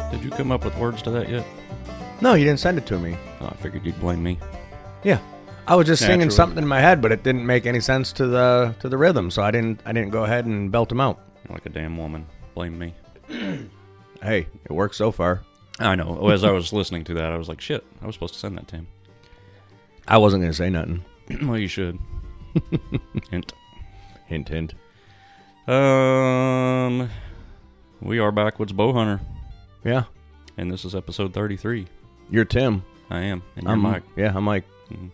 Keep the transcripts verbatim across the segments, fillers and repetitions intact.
Did you come up with words to that yet? No, you didn't send it to me. Oh, I figured you'd blame me. Yeah, I was just Naturally. singing something in my head, but it didn't make any sense to the to the rhythm, so I didn't I didn't go ahead and belt them out. You're like a damn woman. Blame me. Hey, it worked so far. I know. As I was listening to that, I was like, shit, I was supposed to send that to him. I wasn't going to say nothing. Well, you should. Hint. Hint, hint. Um, we are Backwoods Bowhunter, Yeah. and this is episode thirty-three. You're Tim. I am, and you're I'm Mike. Yeah, I'm Mike. Mhm.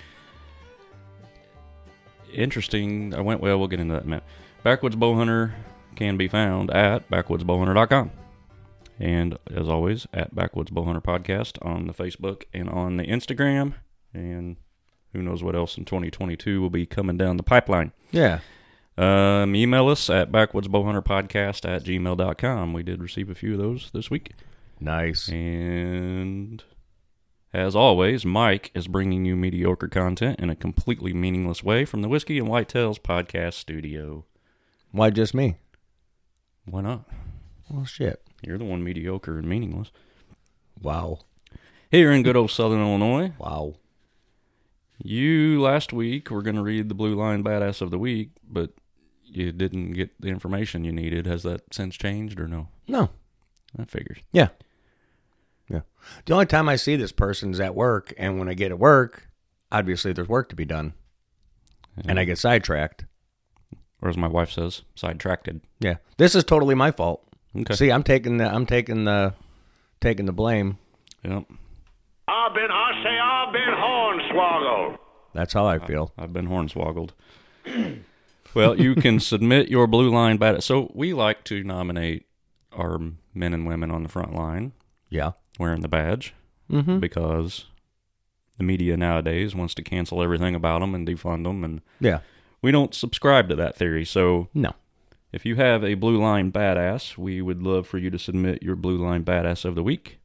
Interesting. I went, well, we'll get into that in a minute. Backwoods Bowhunter can be found at backwoods bowhunter dot com. And as always, at Backwoods Bowhunter Podcast on the Facebook and on the Instagram. And who knows what else in twenty twenty-two will be coming down the pipeline. Yeah. Um, email us at backwoods bowhunter podcast at gmail dot com. We did receive a few of those this week. Nice. And as always, Mike is bringing you mediocre content in a completely meaningless way from the Whiskey and Whitetails podcast studio. Why just me? Why not? Well, shit. You're the one mediocre and meaningless. Wow. Here in good old Southern Illinois, Wow. you last week were going to read the Blue Line Badass of the Week, but you didn't get the information you needed. Has that since changed or no? No. I figured. Yeah. Yeah. The only time I see this person's at work, and when I get at work, obviously there's work to be done. And I get sidetracked. Or as my wife says, sidetracked. Yeah. This is totally my fault. Okay. See, I'm taking the I'm taking the taking the blame. Yep. I've been, I say I've been hornswoggled. That's how I feel. I've been hornswoggled. Well, you can submit your Blue Line Badass. So we like to nominate our men and women on the front line Yeah. wearing the badge Mm-hmm. because the media nowadays wants to cancel everything about them and defund them, and Yeah. we don't subscribe to that theory. So No. if you have a Blue Line Badass, we would love for you to submit your Blue Line Badass of the Week.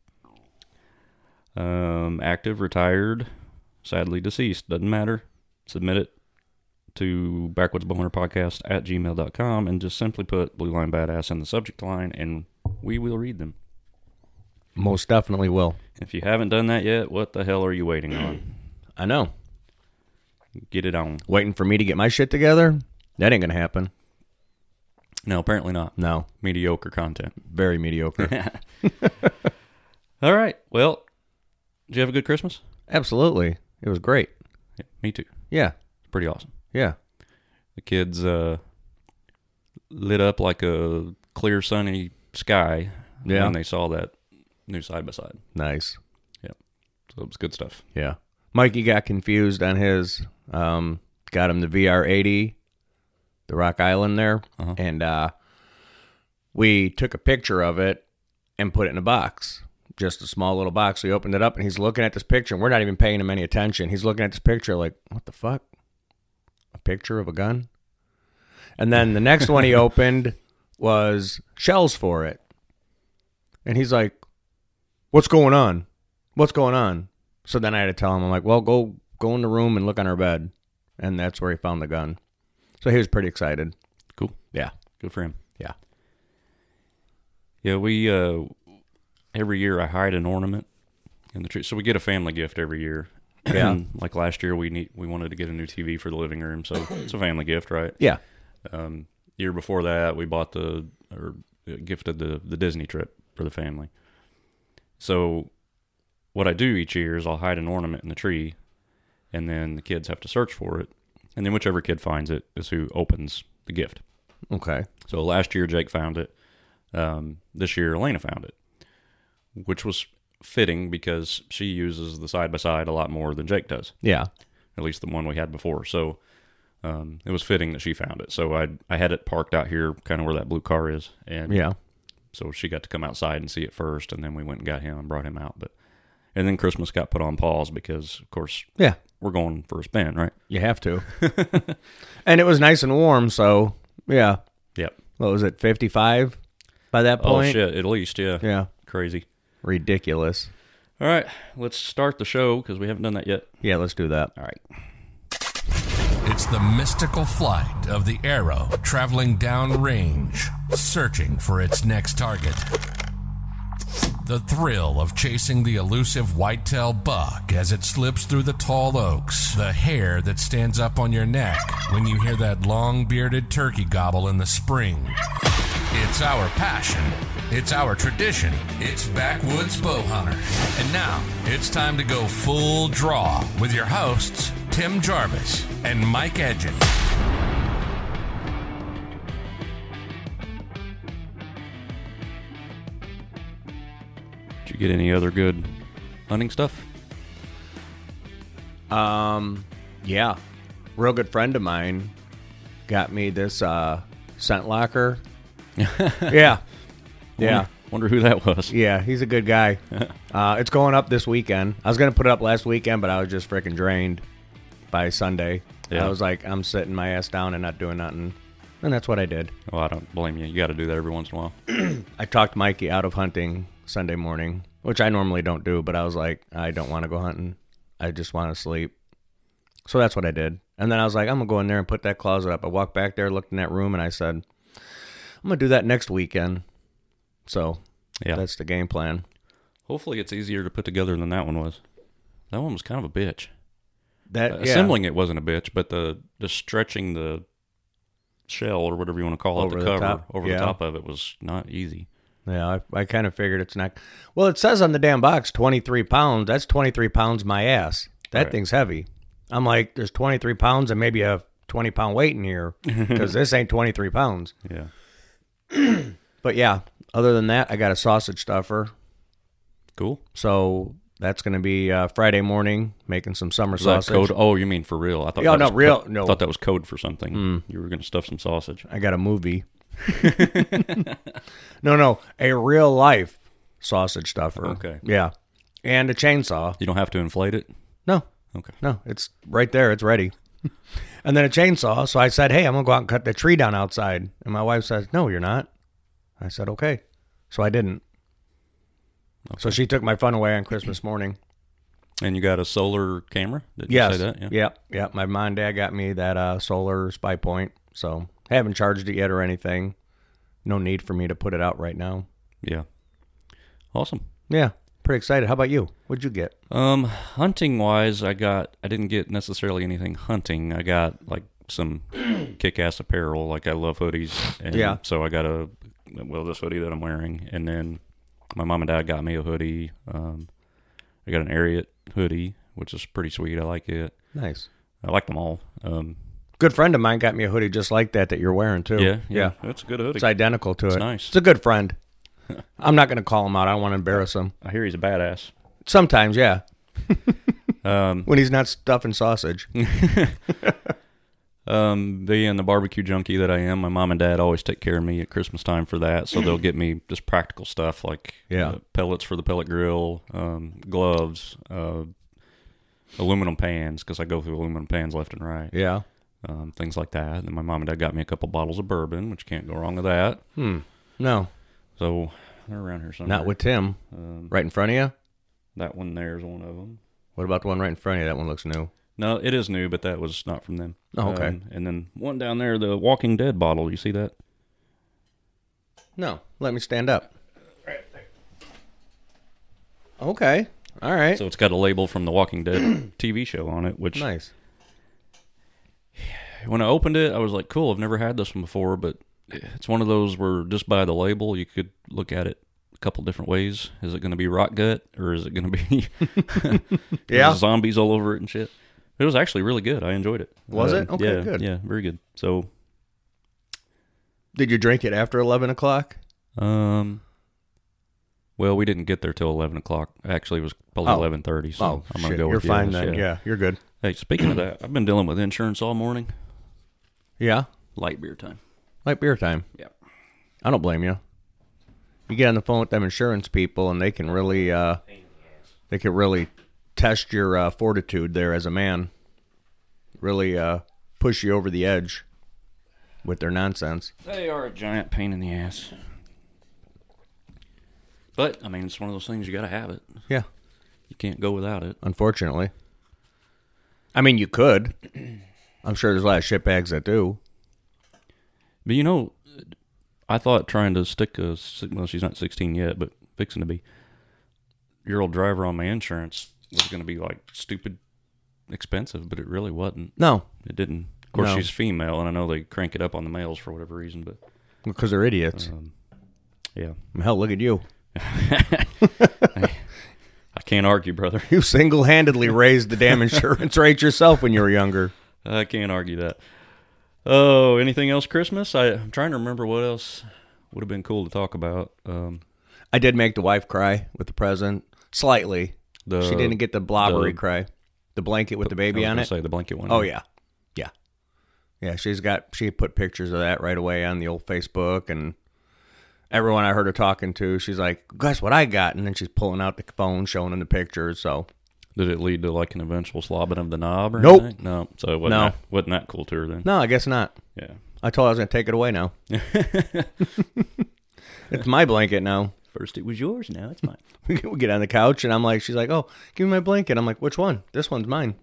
Um, active, retired, sadly deceased, doesn't matter. Submit it to backwoods bowhunter podcast at gmail dot com and just simply put Blue Line Badass in the subject line and we will read them. Most definitely will. If you haven't done that yet, what the hell are you waiting on? I know. Get it on. Waiting for me to get my shit together? That ain't gonna happen. No, apparently not. No. Mediocre content. Very mediocre. All right. Well, did you have a good Christmas? Absolutely. It was great. Yeah, me too. Yeah. Pretty awesome. Yeah. The kids uh, lit up like a clear, sunny sky Yeah. when they saw that new side-by-side. Nice. Yep. So it was good stuff. Yeah. Mikey got confused on his, um, got him the V R eighty, the Rock Island there, Uh-huh. and uh, we took a picture of it and put it in a box. Just a small little box. We opened it up, and he's looking at this picture, and we're not even paying him any attention. He's looking at this picture like, what the fuck? A picture of a gun? And then the next one he opened was shells for it. And he's like, what's going on? What's going on? So then I had to tell him, I'm like, well, go go in the room and look on our bed. And that's where he found the gun. So he was pretty excited. Cool. Yeah. Good for him. Yeah. Yeah, we, uh, every year I hide an ornament in the tree. So we get a family gift every year. Yeah. Like last year, we need, we wanted to get a new T V for the living room. So it's a family gift, right? Yeah. Um, year before that, we bought the, or gifted the, the Disney trip for the family. So what I do each year is I'll hide an ornament in the tree, and then the kids have to search for it. And then whichever kid finds it is who opens the gift. Okay. So last year, Jake found it. Um, this year, Elena found it, which was fitting because she uses the side-by-side a lot more than Jake does. Yeah. At least the one we had before. So um, it was fitting that she found it. So I I had it parked out here, kind of where that blue car is. And Yeah. so she got to come outside and see it first, and then we went and got him and brought him out. But and then Christmas got put on pause because, of course, Yeah. we're going for a spin, right? You have to. And it was nice and warm, so yeah. Yep. What was it, fifty-five by that point? Oh, shit, at least, yeah. Yeah. Crazy. Ridiculous. All right, let's start the show because we haven't done that yet. Yeah, let's do that. All right. It's the mystical flight of the arrow traveling downrange, searching for its next target. The thrill of chasing the elusive whitetail buck as it slips through the tall oaks. The hair that stands up on your neck when you hear that long-bearded turkey gobble in the spring. It's our passion. It's our tradition. It's Backwoods Bowhunter. And now, it's time to go full draw with your hosts, Tim Jarvis and Mike Edgen. Did you get any other good hunting stuff? Um, yeah. Real good friend of mine got me this uh, scent locker. yeah. Yeah. Wonder, wonder who that was. Yeah, he's a good guy. uh, it's going up this weekend. I was going to put it up last weekend, but I was just freaking drained by Sunday. Yeah. I was like, I'm sitting my ass down and not doing nothing. And that's what I did. Well, I don't blame you. You got to do that every once in a while. I talked Mikey out of hunting Sunday morning, which I normally don't do, but I was like, I don't want to go hunting. I just want to sleep. So that's what I did. And then I was like, I'm going to go in there and put that closet up. I walked back there, looked in that room, and I said, I'm going to do that next weekend. So Yeah. that's the game plan. Hopefully it's easier to put together than that one was. That one was kind of a bitch. That Uh, yeah. Assembling it wasn't a bitch, but the, the stretching the shell or whatever you want to call it, Over the the cover top, over yeah. the top of it was not easy. Yeah, I, I kind of figured it's not. Well, it says on the damn box twenty-three pounds. That's twenty-three pounds my ass. That Right. thing's heavy. I'm like, there's twenty-three pounds and maybe a twenty pound weight in here because this ain't twenty-three pounds. Yeah. But yeah, other than that, I got a sausage stuffer. Cool. So that's going to be uh, Friday morning making some summer Is that sausage. code? Oh, you mean for real? I thought Yeah, that no, was real- co- no. I thought that was code for something. You were going to stuff some sausage. I got a movie. no, no, a real life sausage stuffer. Okay. Yeah. And a chainsaw. You don't have to inflate it? No. Okay. No, it's right there. It's ready. And then a chainsaw. So I said, hey, I'm going to go out and cut the tree down outside. And my wife says, no, you're not. I said, okay. So I didn't. So she took my fun away on Christmas morning. And you got a solar camera? Did Yes. you say that? Yeah. Yep. Yep. My mom and dad got me that uh, solar spy point. So I haven't charged it yet or anything. No need for me to put it out right now. Yeah. Awesome. Yeah. Pretty excited. How about you? What'd you get? Um, hunting wise, I got, I didn't get necessarily anything hunting. I got like some kick ass apparel. Like I love hoodies. And Yeah. So I got a, well, this hoodie that I'm wearing. And then my mom and dad got me a hoodie. Um, I got an Ariat hoodie, which is pretty sweet. I like it. Nice. I like them all. Um, Good friend of mine got me a hoodie just like that that you're wearing too. yeah, yeah. It's a good hoodie. It's identical to It's it. nice. It's a good friend. I'm not going to call him out. I don't want to embarrass him. I hear he's a badass. Sometimes, yeah. Um, When he's not stuffing sausage. Um, being the barbecue junkie that I am, my mom and dad always take care of me at Christmas time for that. So they'll get me just practical stuff like Yeah. uh, pellets for the pellet grill, um, gloves, uh, aluminum pans because I go through aluminum pans left and right, Yeah. um, things like that. And my mom and dad got me a couple bottles of bourbon, which can't go wrong with that. Hmm. No, So they're around here somewhere. not with Tim. Um, Right in front of you? that one there is one of them. What about the one right in front of you? That one looks new. No, it is new, but that was not from them. Oh, okay. Um, and then one down there, the Walking Dead bottle. You see that? No. Let me stand up. Okay. All right. So it's got a label from the Walking Dead T V show on it, which Nice. when I opened it, I was like, cool, I've never had this one before, but it's one of those where just by the label, you could look at it a couple different ways. Is it going to be rock gut or is it going to be Yeah. zombies all over it and shit? It was actually really good. I enjoyed it. Was Uh, it? Okay, yeah, good. Yeah, very good. So, Did you drink it after eleven o'clock? um, well, we didn't get there till eleven o'clock. Actually, it was probably Oh. eleven thirty. So Oh, I'm gonna shit. go You're with fine yes, then. Yeah. You're good. Hey, speaking of that, I've been dealing with insurance all morning. Yeah. Light beer time. Like beer time. Yeah. I don't blame you. You get on the phone with them insurance people, and they can really, uh, they can really test your uh, fortitude there as a man. Really uh, push you over the edge with their nonsense. They are a giant pain in the ass. But, I mean, it's one of those things, you got to have it. Yeah, You can't go without it. unfortunately. I mean, you could. I'm sure there's a lot of shitbags that do. But, you know, I thought trying to stick a, well, she's not sixteen yet, but fixing to be, year old driver on my insurance was going to be like stupid expensive, but it really wasn't. No. It didn't. Of course, No. she's female, and I know they crank it up on the males for whatever reason, but Because they're idiots. um, yeah. Hell, look at you. I, I can't argue, brother. You single-handedly raised the damn insurance rate yourself when you were younger. I can't argue that. Oh, anything else Christmas? I, I'm trying to remember what else would have been cool to talk about. Um, I did make the wife cry with the present. Slightly. the, She didn't get the blobbery the- cry. The blanket with the I baby was on gonna it. say the blanket one. Oh, yeah. Yeah. Yeah, she's got, she put pictures of that right away on the old Facebook, and everyone I heard her talking to, she's like, guess what I got? And then she's pulling out the phone, showing them the pictures, so. Did it lead to like an eventual slobbing of the knob or Nope. anything? No. So it wasn't, No. that, wasn't that cool to her then? No, I guess not. Yeah. I told her I was going to take it away now. It's my blanket now. First it was yours, now it's mine. We get on the couch, and I'm like, she's like, oh, give me my blanket. I'm like, which one? This one's mine.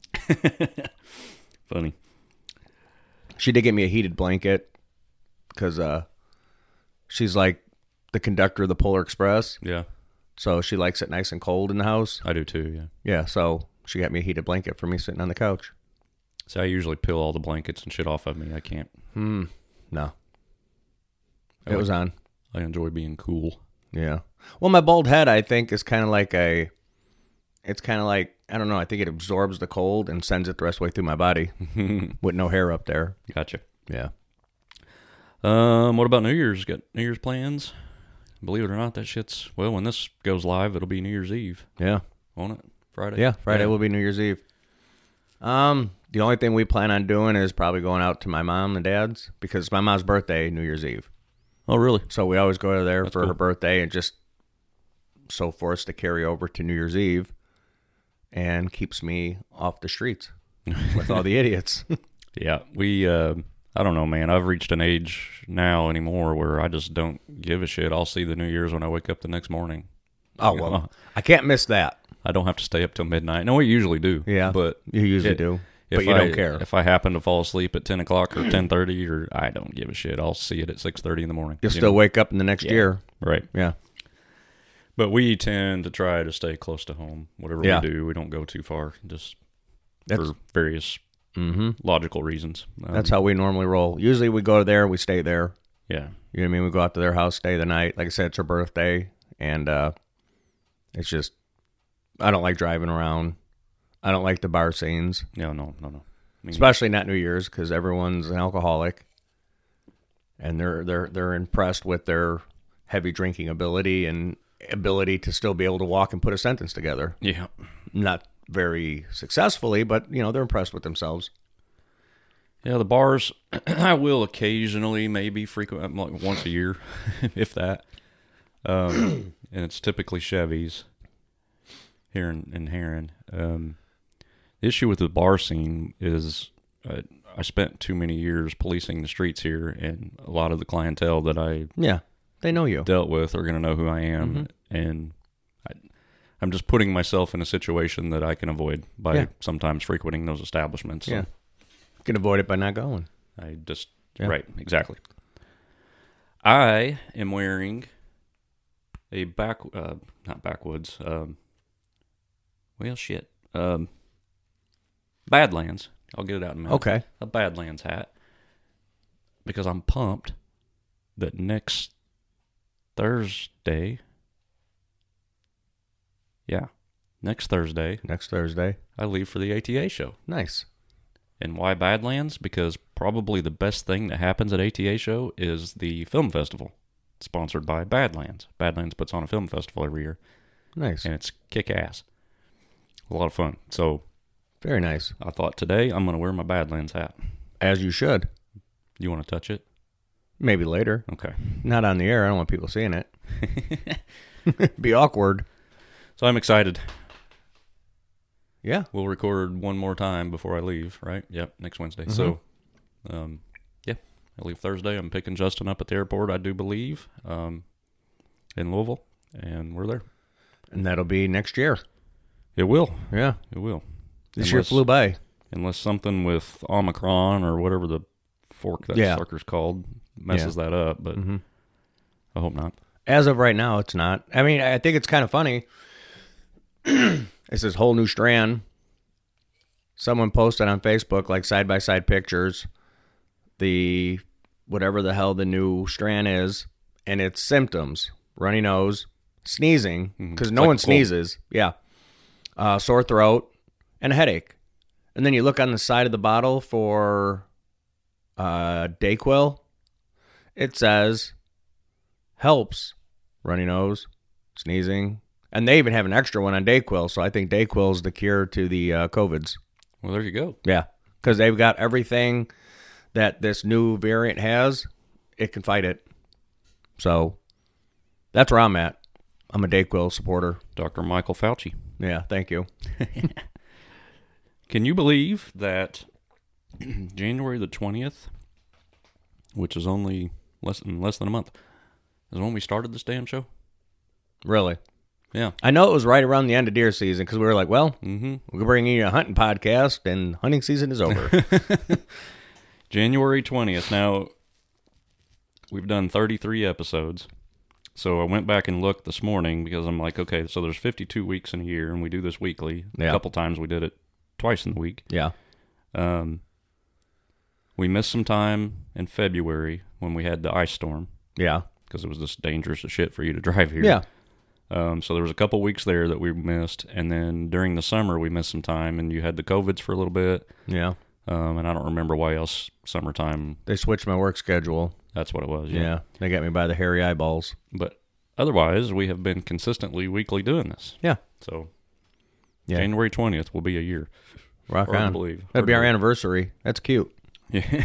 Funny. She did get me a heated blanket because uh, she's like the conductor of the Polar Express. Yeah. So she likes it nice and cold in the house. I do too, yeah. Yeah, so she got me a heated blanket for me sitting on the couch. So I usually peel all the blankets and shit off of me. I can't. Hmm. No. I It was on. I enjoy being cool. Yeah. Well, my bald head, I think, is kind of like a... It's kind of like, I don't know, I think it absorbs the cold and sends it the rest of the way through my body with no hair up there. Gotcha. Yeah. Um, what about New Year's? Got New Year's plans? Believe it or not, that shit's... Well, when this goes live, it'll be New Year's Eve, Yeah. won't it? Friday? Yeah, Friday will be New Year's Eve. Um, the only thing we plan on doing is probably going out to my mom and dad's because it's my mom's birthday, New Year's Eve. Oh, really? So we always go to there That's for cool. her birthday and just so forced to carry over to New Year's Eve and keeps me off the streets with all the idiots. Yeah, we... Uh, I don't know, man. I've reached an age now anymore where I just don't give a shit. I'll see the New Year's when I wake up the next morning. Oh, well, I can't miss that. I don't have to stay up till midnight. No, we usually do. Yeah, but you usually it- do, if but you I, don't care. If I happen to fall asleep at ten o'clock or ten thirty, or I don't give a shit. I'll see it at six thirty in the morning. You'll you still know? wake up in the next Yeah. year. Right. Yeah. But we tend to try to stay close to home. Whatever Yeah. we do, we don't go too far, just That's, for various mm-hmm. logical reasons. Um, That's how we normally roll. Usually we go there, we stay there. Yeah. You know what I mean? We go out to their house, stay the night. Like I said, it's her birthday, and uh, it's just, I don't like driving around. I don't like the bar scenes, No, no, no, no. I mean, especially not New Year's because everyone's an alcoholic, and they're they're they're impressed with their heavy drinking ability and ability to still be able to walk and put a sentence together. yeah. Not very successfully, but you know they're impressed with themselves. Yeah, the bars, I will occasionally, maybe frequent, like once a year, if that. Um, and it's typically Chevys here in, in Heron. Um, the issue with the bar scene is uh, I spent too many years policing the streets here, and a lot of the clientele that I Yeah, they know you. dealt with are going to know who I am, Mm-hmm. and I, I'm just putting myself in a situation that I can avoid by Yeah. sometimes frequenting those establishments. So Yeah, you can avoid it by not going. I just Yeah. right, exactly. I am wearing a back, uh, not backwoods. Um, well, shit. Um, Badlands. I'll get it out in a minute. Okay. A Badlands hat because I'm pumped that next Thursday. Yeah, next Thursday Next Thursday. I leave for the A T A show. Nice. And why Badlands? Because probably the best thing that happens at A T A show is the film festival, sponsored by Badlands. Badlands puts on a film festival every year, Nice. and it's kick-ass. A lot of fun. So Very nice. I thought today I'm going to wear my Badlands hat. As you should. You want to touch it? Maybe later. Okay. Not on the air. I don't want people seeing it. Be awkward. So I'm excited. Yeah. We'll record one more time before I leave, right? Yep, next Wednesday. Mm-hmm. So, um, yeah, I leave Thursday. I'm picking Justin up at the airport, I do believe, um, in Louisville, and we're there. And that'll be next year. It will. Yeah. It will. This year Unless- flew by. Unless something with Omicron or whatever the fork that Yeah. sucker's called messes that up, but Mm-hmm. I hope not. As of right now, it's not. I mean, I think it's kind of funny. it's this whole new strand. Someone posted on Facebook, like side-by-side pictures, the whatever the hell the new strand is, and it's symptoms, runny nose, sneezing, because It's no like one a cold. sneezes. Yeah. Uh, sore throat, and a headache. And then you look on the side of the bottle for uh, Dayquil. It says, helps runny nose, sneezing. And they even have an extra one on Dayquil, so I think Dayquil is the cure to the uh, COVIDs. Well, there you go. Yeah, because they've got everything that this new variant has. It can fight it. So that's where I'm at. I'm a Dayquil supporter. Doctor Michael Fauci. Yeah, thank you. Can you believe that January the twentieth, which is only less than less than a month, is when we started this damn show? Really. Yeah. I know it was right around the end of deer season because we were like, well, Mm-hmm. we're bringing you a hunting podcast and hunting season is over. January twentieth. Now, we've done thirty-three episodes. So I went back and looked this morning because I'm like, okay, so there's fifty-two weeks in a year, and we do this weekly. Yeah. A couple times we did it twice in the week. Yeah. Um, we missed some time in February when we had the ice storm Yeah. because it was just dangerous as shit for you to drive here. Yeah. Um, so there was a couple weeks there that we missed, and then during the summer we missed some time, and you had the COVIDs for a little bit, Yeah. um, and I don't remember why else summertime. They switched my work schedule. That's what it was. Yeah. Yeah. They got me by the hairy eyeballs. But otherwise, we have been consistently weekly doing this. Yeah. So Yeah. January twentieth will be a year. Rock Hard to on. believe. That'd Hard be to our believe. anniversary. That's cute. Yeah.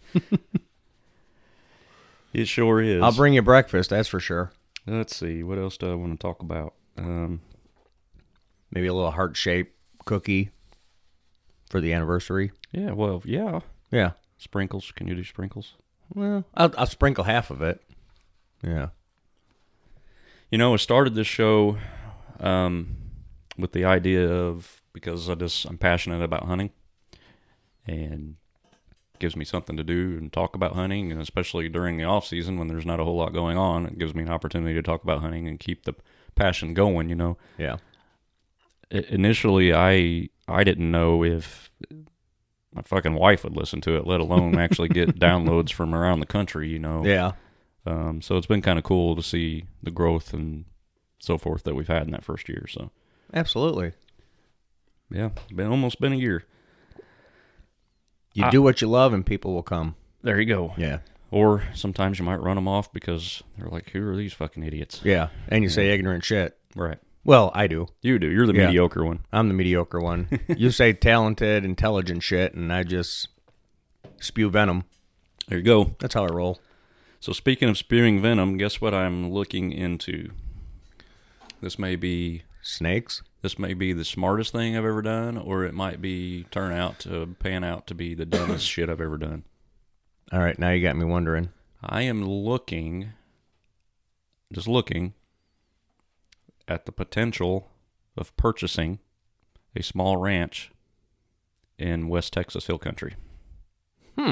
It sure is. I'll bring you breakfast, that's for sure. Let's see. What else do I want to talk about? Um, Maybe a little heart-shaped cookie for the anniversary. yeah, well, yeah. Yeah. Sprinkles. Can you do sprinkles? Well, I'll, I'll sprinkle half of it. Yeah. You know, I started this show um, with the idea of, because I just, I'm passionate about hunting, and it gives me something to do and talk about hunting, and especially during the off season when there's not a whole lot going on, it gives me an opportunity to talk about hunting and keep the passion going, you know. Yeah. I, initially, I I didn't know if my fucking wife would listen to it, let alone actually get downloads from around the country, you know. Yeah. Um, so it's been kind of cool to see the growth and so forth that we've had in that first year. So Absolutely. yeah, been almost been a year. You I- do what you love and people will come. There you go. Yeah. Or sometimes you might run them off because they're like, "Who are these fucking idiots?" Yeah. And you say ignorant shit. Right. Well, I do. You do. You're the Yeah. mediocre one. I'm the mediocre one. You say talented, intelligent shit, and I just spew venom. There you go. That's how I roll. So speaking of spewing venom, guess what I'm looking into? This may be Snakes? this may be the smartest thing I've ever done, or it might be turn out to pan out to be the dumbest shit I've ever done. All right, now you got me wondering. I am looking, just looking, at the potential of purchasing a small ranch in West Texas Hill Country. Hmm.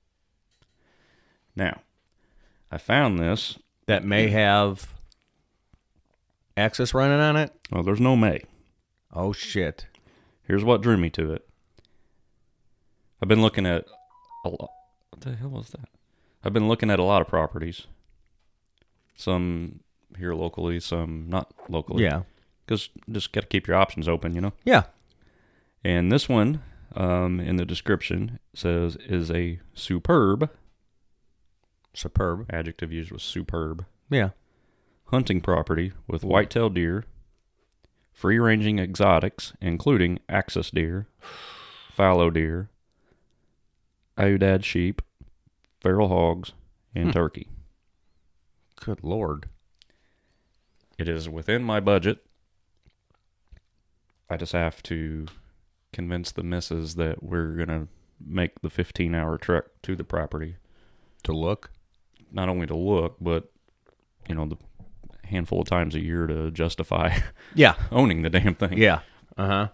Now, I found this. That may have access running on it? Well, there's no May. Oh, shit. Here's what drew me to it. I've been looking at a lot. What the hell was that? I've been looking at a lot of properties. Some here locally, some not locally. Yeah. Because just got to keep your options open, you know? Yeah. And this one, um, in the description, says is a superb, Superb. adjective used was superb, Yeah. hunting property with whitetail deer, free-ranging exotics, including axis deer, fallow deer, Iodad sheep, feral hogs, and Hmm. turkey. Good Lord. It is within my budget. I just have to convince the missus that we're going to make the fifteen-hour trek to the property. To look? Not only to look, but, you know, the handful of times a year to justify Yeah. owning the damn thing. Yeah. Uh-huh.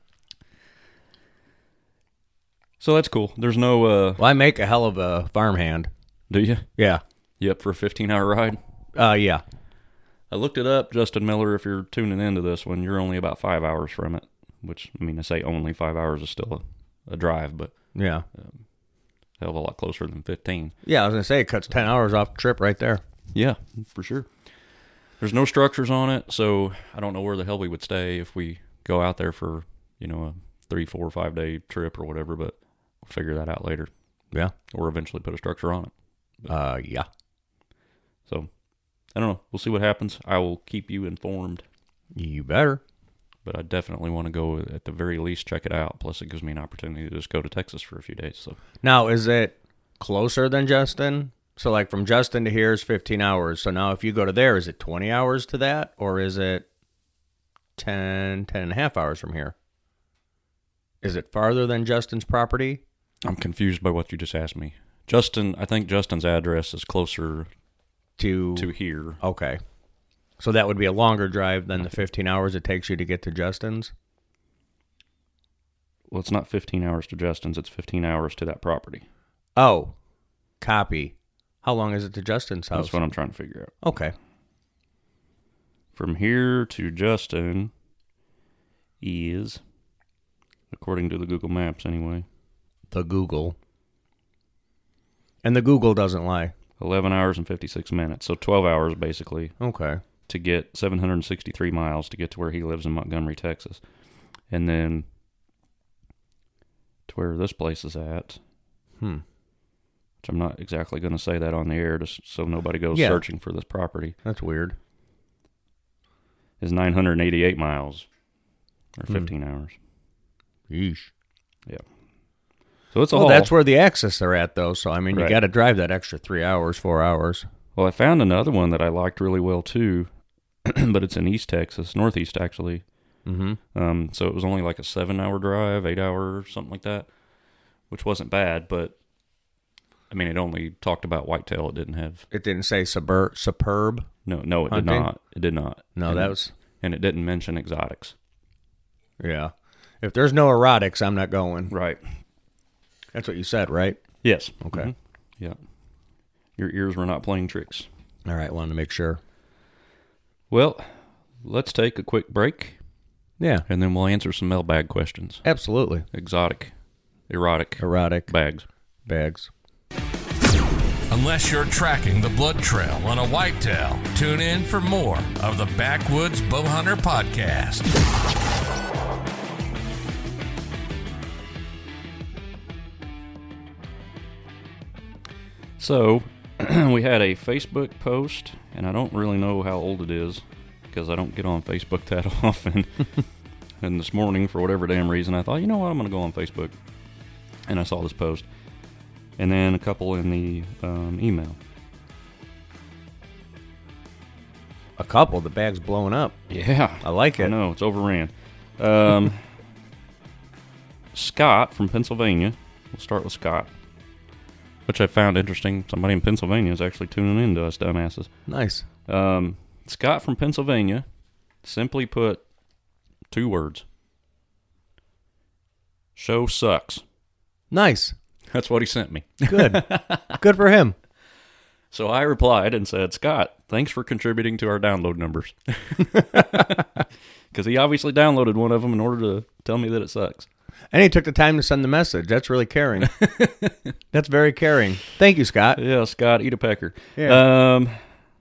So that's cool. There's no, uh, Well, I make a hell of a farmhand. do you? Yeah. You up for a fifteen-hour ride? Uh, yeah. I looked it up, Justin Miller. If you're tuning into this one, you're only about five hours from it. Which, I mean, I say only five hours is still a, a drive, but Yeah. um, hell of a lot closer than fifteen. Yeah, I was going to say, it cuts ten hours off the trip right there. Yeah, for sure. There's no structures on it, so I don't know where the hell we would stay if we go out there for, you know, a three, four, five day trip or whatever, but we'll figure that out later. Yeah. Or eventually put a structure on it. Uh, yeah. So, I don't know. We'll see what happens. I will keep you informed, You better. but I definitely want to go at the very least check it out. Plus, it gives me an opportunity to just go to Texas for a few days. So, Now, is it closer than Justin? So, like, from Justin to here is fifteen hours. So now if you go to there, is it twenty hours to that? Or is it ten, ten and a half hours from here? Is it farther than Justin's property? I'm confused by what you just asked me. Justin, I think Justin's address is closer To, to here. Okay. So that would be a longer drive than the fifteen hours it takes you to get to Justin's? Well, it's not fifteen hours to Justin's, it's fifteen hours to that property. Oh, copy. How long is it to Justin's house? That's what I'm trying to figure out. Okay. From here to Justin is, according to the Google Maps anyway, The Google. And the Google doesn't lie. eleven hours and fifty-six minutes. So twelve hours, basically, Okay. to get seven hundred sixty-three miles to get to where he lives in Montgomery, Texas. And then to where this place is at, Hmm. which I'm not exactly going to say that on the air just so nobody goes Yeah. searching for this property, That's weird. is nine hundred eighty-eight miles, or Hmm. fifteen hours. Yeesh. Yeah. So it's a Well, haul. that's where the access are at, though. So, I mean, you Right. got to drive that extra three hours, four hours. Well, I found another one that I liked really well, too, but it's in East Texas, Northeast, actually. Mm-hmm. Um, so it was only like a seven-hour drive, eight-hour, something like that, which wasn't bad, but, I mean, it only talked about whitetail. It didn't have... It didn't say subur- superb. No, no, it Hunting? did not. It did not. No, and that it- was... And it didn't mention exotics. Yeah. If there's no erotics, I'm not going. Right. That's what you said, right? Yes. Okay. Mhm. Yeah. Your ears were not playing tricks. All right, wanted to make sure. Well, let's take a quick break, Yeah, and then we'll answer some mailbag questions. absolutely. Exotic, erotic Erotic bags. bags. Unless you're tracking the blood trail on a whitetail, tune in for more of the Backwoods Bowhunter Podcast. So, we had a Facebook post, and I don't really know how old it is because I don't get on Facebook that often. And this morning, for whatever damn reason, I thought, you know what, I'm going to go on Facebook. And I saw this post. And then a couple in the um, email. A couple. The bag's blowing up. Yeah. I like I it. know, it's overran. Um, Scott from Pennsylvania. We'll start with Scott. Which I found interesting. Somebody in Pennsylvania is actually tuning in to us dumbasses. Nice. Um, Scott from Pennsylvania simply put two words. Show sucks. Nice. That's what he sent me. Good. Good for him. So I replied and said, Scott, thanks for contributing to our download numbers. Because he obviously downloaded one of them in order to tell me that it sucks. And he took the time to send the message. That's really caring. That's very caring. Thank you, Scott. Yeah, Scott, eat a pecker. Yeah. Um,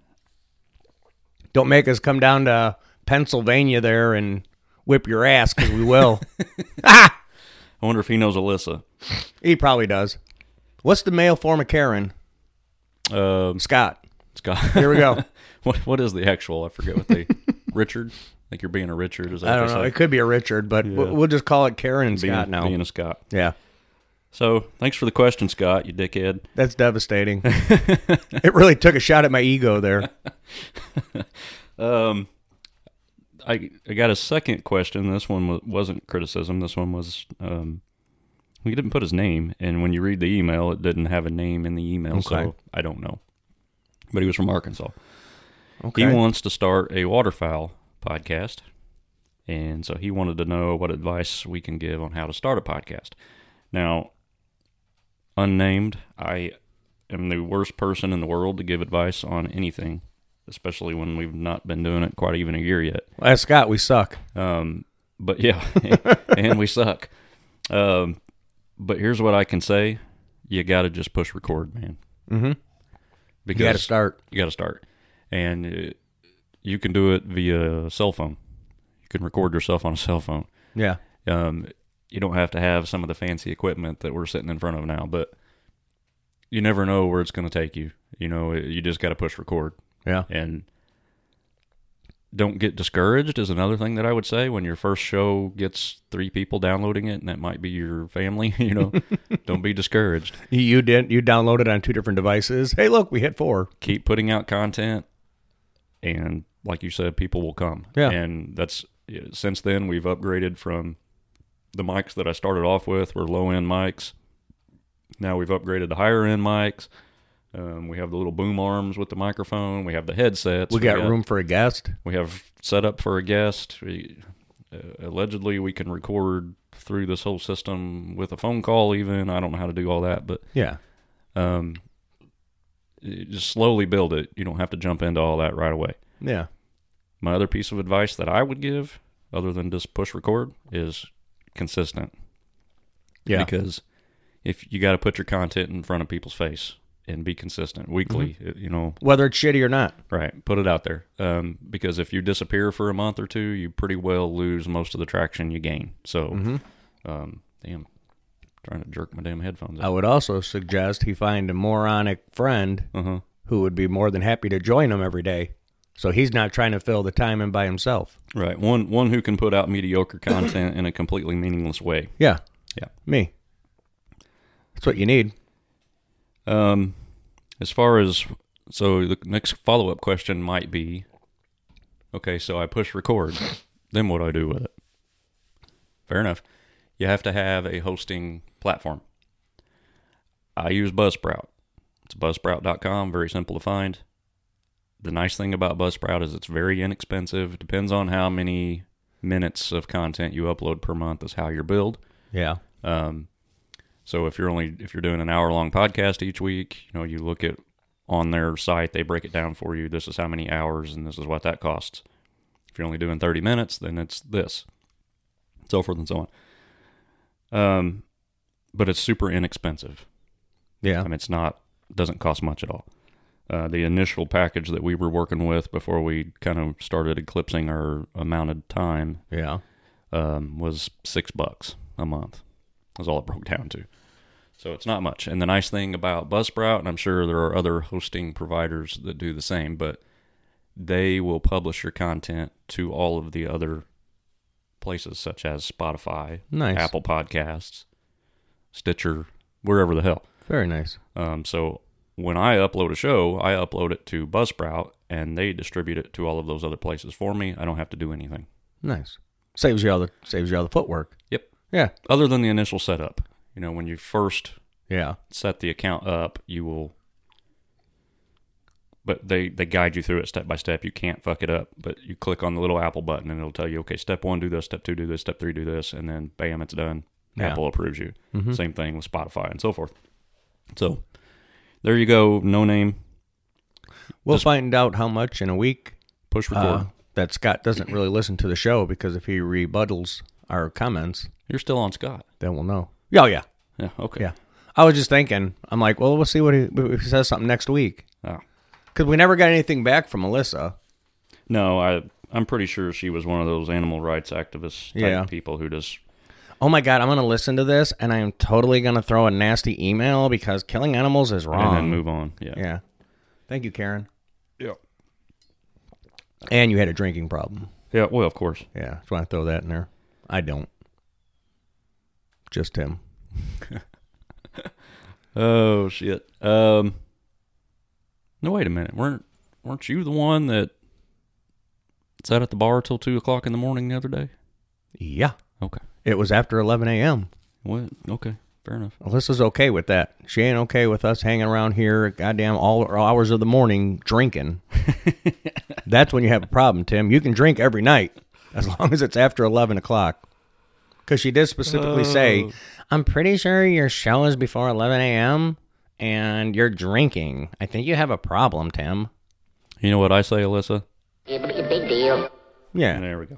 Don't make us come down to Pennsylvania there and whip your ass, because we will. Ah! I wonder if he knows Alyssa. He probably does. What's the male form of Karen? Um, Scott. Scott. Here we go. what What is the actual? I forget what they... Richard? I think you're being a Richard. Is that I what don't they know. say? It could be a Richard, but Yeah. we'll we'll just call it Karen and being, Scott now. Being a Scott. Yeah. So, thanks for the question, Scott, you dickhead. That's devastating. It really took a shot at my ego there. Um, I I got a second question. This one wa- wasn't criticism. This one was um, he didn't put his name, and when you read the email, it didn't have a name in the email, Okay. so I don't know. But he was from Arkansas. Okay. He wants to start a waterfowl podcast, and so he wanted to know what advice we can give on how to start a podcast. Now, unnamed, I am the worst person in the world to give advice on anything especially when we've not been doing it quite even a year yet. Well, Scott, we suck. Um, but yeah, and we suck. Um, but here's what I can say: you got to just push record, man. Mm-hmm. Because You got to start. You got to start, and it, you can do it via cell phone. You can record yourself on a cell phone. Yeah. Um, you don't have to have some of the fancy equipment that we're sitting in front of now, but you never know where it's going to take you. You know, you just got to push record. Yeah. And don't get discouraged is another thing that I would say. When your first show gets three people downloading it, and that might be your family, you know, don't be discouraged. You did. You downloaded on two different devices. Hey, look, we hit four. Keep putting out content, and like you said, people will come. Yeah. And that's, since then, we've upgraded from the mics that I started off with were low-end mics. Now we've upgraded to higher-end mics. Um, we have the little boom arms with the microphone. We have the headsets. We got, we got room for a guest. We have set up for a guest. We, uh, allegedly, we can record through this whole system with a phone call even. I don't know how to do all that, but yeah, um, just slowly build it. You don't have to jump into all that right away. Yeah. My other piece of advice that I would give, other than just push record, is consistent. Yeah. Because if you got to put your content in front of people's face and be consistent weekly, mm-hmm. you know, whether it's shitty or not. Right. Put it out there. Um, because if you disappear for a month or two, you pretty well lose most of the traction you gain. So, mm-hmm. um, damn, trying to jerk my damn headphones out. I would also suggest he find a moronic friend uh-huh. who would be more than happy to join him every day. So he's not trying to fill the time in by himself. Right. One one who can put out mediocre content in a completely meaningless way. Yeah. Yeah. Me. That's what you need. Um, as far as, so the next follow-up question might be, okay, so I push record. Then what do I do with it? Fair enough. You have to have a hosting platform. I use Buzzsprout. It's buzzsprout dot com, very simple to find. The nice thing about Buzzsprout is it's very inexpensive. It depends on how many minutes of content you upload per month is how you're billed. Yeah. Um, so if you're only if you're doing an hour long podcast each week, you know, you look at on their site, they break it down for you. This is how many hours, and this is what that costs. If you're only doing thirty minutes, then it's this, so forth and so on. Um, but it's super inexpensive. Yeah. I mean, it's not doesn't cost much at all. Uh, the initial package that we were working with before we kind of started eclipsing our amounted time, yeah, um, was six bucks a month. That's all it broke down to. So it's not much. And the nice thing about Buzzsprout, and I'm sure there are other hosting providers that do the same, but they will publish your content to all of the other places, such as Spotify, nice. Apple Podcasts, Stitcher, wherever the hell. Very nice. Um, so when I upload a show, I upload it to Buzzsprout, and they distribute it to all of those other places for me. I don't have to do anything. Nice. Saves you all the saves you all the footwork. Yep. Yeah. Other than the initial setup. You know, when you first yeah. set the account up, you will... But they, they guide you through it step by step. You can't fuck it up. But you click on the little Apple button, and it'll tell you, okay, step one, do this. Step two, do this. Step three, do this. And then, bam, it's done. Yeah. Apple approves you. Mm-hmm. Same thing with Spotify and so forth. So... there you go, no name. We'll Just find out how much in a week. Push record. Uh, that Scott doesn't really listen to the show, because if he rebuttals our comments, You're still on Scott. then we'll know. Oh, yeah. Yeah, okay. Yeah. I was just thinking, I'm like, well, we'll see what he, if he says something next week. Oh. Because we never got anything back from Alyssa. No, I, I'm pretty sure she was one of those animal rights activist type Yeah. people who just... Oh, my God, I'm going to listen to this, and I am totally going to throw a nasty email because killing animals is wrong. And then move on. Yeah. Yeah. Thank you, Karen. Yeah. And you had a drinking problem. Yeah, well, of course. Yeah, just want to throw that in there. I don't. Just him. Oh, shit. Um, no, wait a minute. Weren't weren't you the one that sat at the bar till two o'clock in the morning the other day? Yeah. Okay. It was after eleven a.m. What? Okay. Fair enough. Alyssa's okay with that. She ain't okay with us hanging around here goddamn all hours of the morning drinking. That's when you have a problem, Tim. You can drink every night as long as it's after eleven o'clock. Because she did specifically Oh. say, I'm pretty sure your show is before eleven a.m. and you're drinking. I think you have a problem, Tim. You know what I say, Alyssa? Big deal. Yeah. There we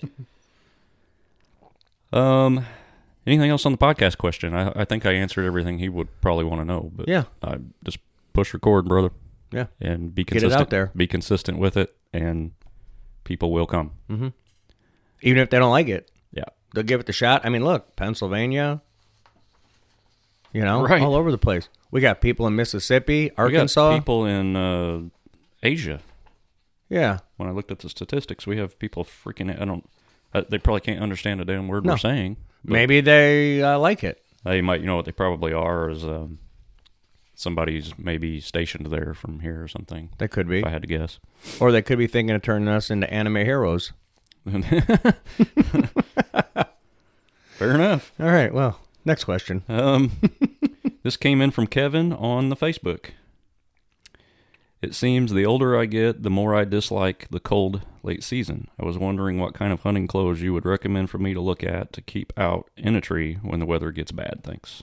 go. um, anything else on the podcast question? I, I think I answered everything he would probably want to know. But Yeah. I just push record, brother, Yeah. and be Get it consistent. out there. Be consistent with it, and people will come. Mm-hmm. Even if they don't like it, Yeah. they'll give it the shot. I mean, look, Pennsylvania, you know, Right. all over the place. We got people in Mississippi, We Arkansas. got people in uh, Asia. Yeah. When I looked at the statistics, we have people freaking. I don't. Uh, they probably can't understand a damn word No. we're saying. but Maybe they uh, like it. They might. You know what they probably are is um, somebody's maybe stationed there from here or something. They could be. If I had to guess. Or they could be thinking of turning us into anime heroes. Fair enough. All right, well, next question. Um, this came in from Kevin on the Facebook. It seems the older I get, the more I dislike the cold late season. I was wondering what kind of hunting clothes you would recommend for me to look at to keep out in a tree when the weather gets bad. Thanks.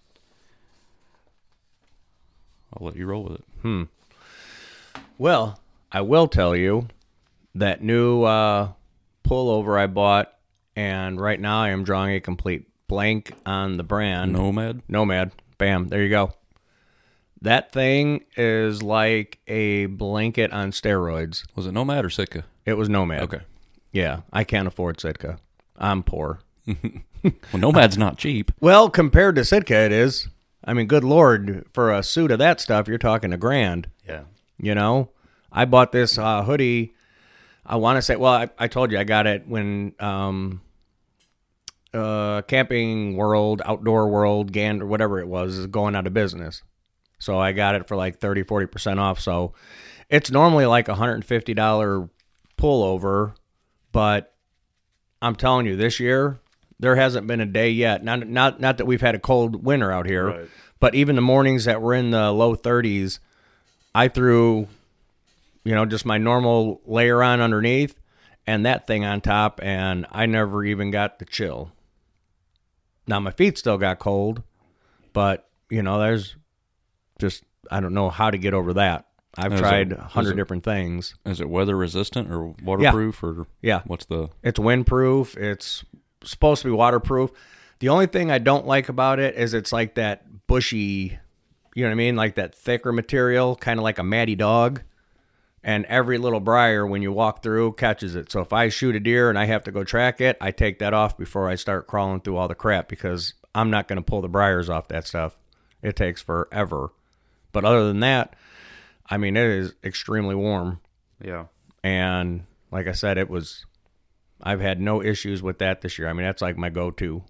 I'll let you roll with it. Hmm. Well, I will tell you that new uh, pullover I bought, and right now I am drawing a complete blank on the brand. Nomad? Nomad. Bam. There you go. That thing is like a blanket on steroids. Was it Nomad or Sitka? It was Nomad. Okay. Yeah, I can't afford Sitka. I'm poor. Well, Nomad's not cheap. Well, compared to Sitka, it is. I mean, good Lord, for a suit of that stuff, you're talking a grand. Yeah. You know, I bought this uh, hoodie. I want to say, well, I, I told you I got it when um, uh, Camping World, Outdoor World, Gander, whatever it was, is going out of business. So I got it for like thirty, forty percent off. So it's normally like a one hundred fifty dollars pullover, but I'm telling you, this year, there hasn't been a day yet. Not not not that we've had a cold winter out here, Right. but even the mornings that were in the low thirties, I threw, you know, just my normal layer on underneath and that thing on top, and I never even got the chill. Now, my feet still got cold, but, you know, there's just, I don't know how to get over that. I've Is it- tried a is hundred it- different things. Is it weather resistant or waterproof or Yeah. what's the... It's windproof. It's supposed to be waterproof. The only thing I don't like about it is it's like that bushy, you know what I mean? Like that thicker material, kind of like a matty dog. And every little briar, when you walk through, catches it. So if I shoot a deer and I have to go track it, I take that off before I start crawling through all the crap because I'm not going to pull the briars off that stuff. It takes forever. But other than that, I mean, it is extremely warm. Yeah. And like I said, it was, I've had no issues with that this year. I mean, that's like my go-to.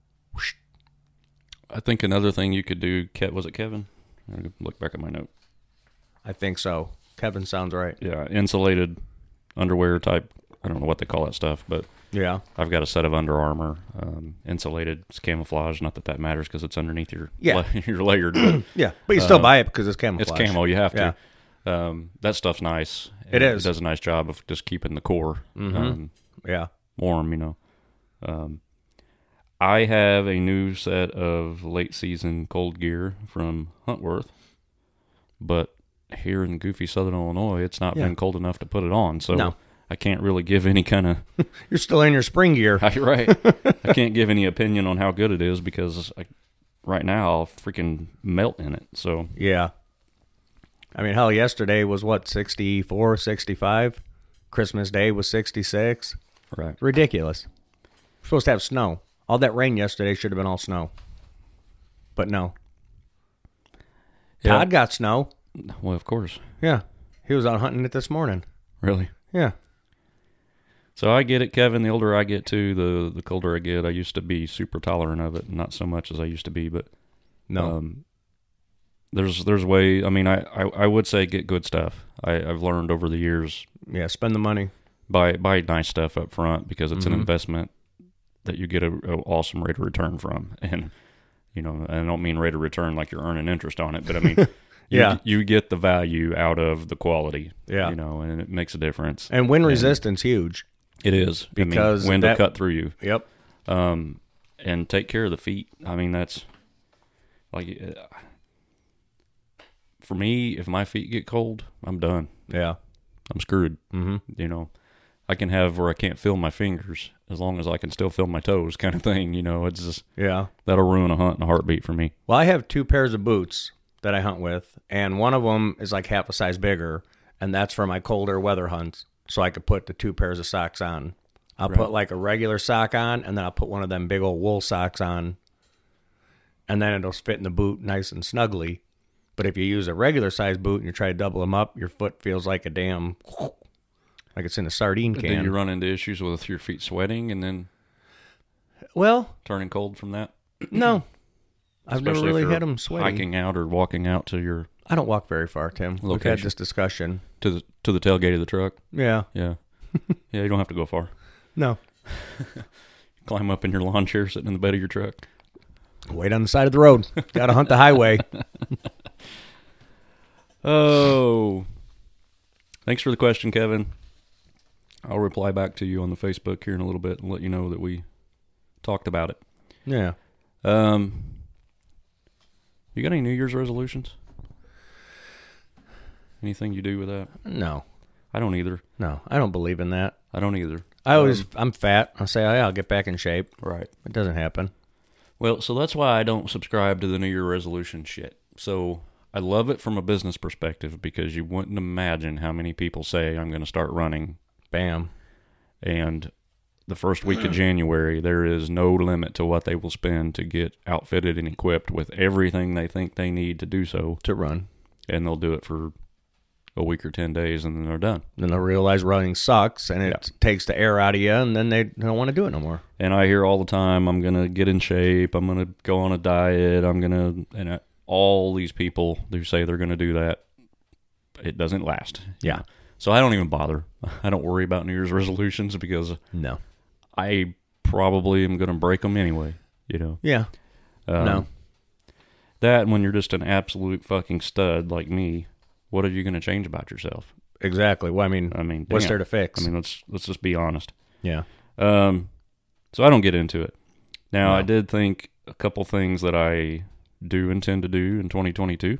I think another thing you could do, Ke- was it Kevin? I look back at my note. I think so. Kevin sounds right. Yeah, insulated underwear type. I don't know what they call that stuff, but Yeah. I've got a set of Under Armour, um, insulated. It's camouflage. Not that that matters because it's underneath your Yeah. la- your layered. But Yeah. But you still Uh, buy it because it's camouflage. it's camo. You have to. Yeah. Um, that stuff's nice. It is. It does a nice job of just keeping the core um, Yeah. warm. You know. Um, I have a new set of late season cold gear from Huntworth, but here in goofy Southern Illinois, it's not Yeah. been cold enough to put it on. So No. I can't really give any kind of. You're still in your spring gear. You're right. I can't give any opinion on how good it is because I, right now I'll freaking melt in it. So Yeah. I mean, hell, yesterday was what, sixty-four, sixty-five? Christmas Day was sixty-six. right. Ridiculous. We're supposed to have snow. All that rain yesterday should have been all snow. But no. Yeah. Todd got snow. Well, of course. Yeah. He was out hunting it this morning. Really. Yeah. So I get it, Kevin. The older I get too, the the colder I get. I used to be super tolerant of it, not so much as I used to be, but No. um, there's there's way. I mean, I, I, I would say get good stuff. I, I've learned over the years Yeah, spend the money. buy buy nice stuff up front because it's Mhm. an investment that you get a, a awesome rate of return from. And you know, I don't mean rate of return like you're earning interest on it, but I mean, you, Yeah. you get the value out of the quality. Yeah. you know, and it makes a difference. And wind resistance huge. It is Because I mean, wind that- will cut through you. Yep. Um, and take care of the feet. I mean, that's like uh, for me. If my feet get cold, I'm done. Yeah. I'm screwed. Mm-hmm. You know, I can have where I can't feel my fingers as long as I can still feel my toes, kind of thing. You know, it's just Yeah. that'll ruin a hunt in a heartbeat for me. Well, I have two pairs of boots that I hunt with, and one of them is like half a size bigger, and that's for my colder weather hunts. So I could put the two pairs of socks on. I'll Right. put like a regular sock on, and then I'll put one of them big old wool socks on, and then it'll fit in the boot nice and snugly. But if you use a regular size boot and you try to double them up, your foot feels like a damn, like it's in a sardine Do can. you run into issues with your feet sweating and then Well, turning cold from that? no. I've Especially never if really you're had them sweaty. hiking out or walking out to your I don't walk very far, Tim. We've had Location. this discussion. to the to the tailgate of the truck. Yeah. Yeah, yeah. You don't have to go far. No. Climb up in your lawn chair, sitting in the bed of your truck. Wait on the side of the road. Got to hunt the highway. Oh, thanks for the question, Kevin. I'll reply back to you on the Facebook here in a little bit and let you know that we talked about it. Yeah. Um, you got any New Year's resolutions? Anything you do with that? No. I don't either. No. I don't believe in that. I don't either. I always, Um, I'm fat. I say, oh, yeah, I'll get back in shape. right. It doesn't happen. Well, so that's why I don't subscribe to the New Year resolution shit. So I love it from a business perspective because you wouldn't imagine how many people say I'm going to start running, Bam. and the first week of January there is no limit to what they will spend to get outfitted and equipped with everything they think they need to do so, To run. and they'll do it for a week or ten days and then they're done. Then they'll realize running sucks and it Yeah. takes the air out of you, and then they don't want to do it no more. And I hear all the time, I'm going to get in shape, I'm going to go on a diet, I'm going to, and I, all these people who say they're going to do that, it doesn't last. Yeah. So I don't even bother. I don't worry about New Year's resolutions because No. I probably am going to break them anyway, you know. Yeah. Um, No. That, and when you're just an absolute fucking stud like me, what are you going to change about yourself? Exactly. Well, I mean, I mean, what's damn. there to fix? I mean, let's let's just be honest. yeah. Um, so I don't get into it. Now, No. I did think a couple things that I do intend to do in twenty twenty-two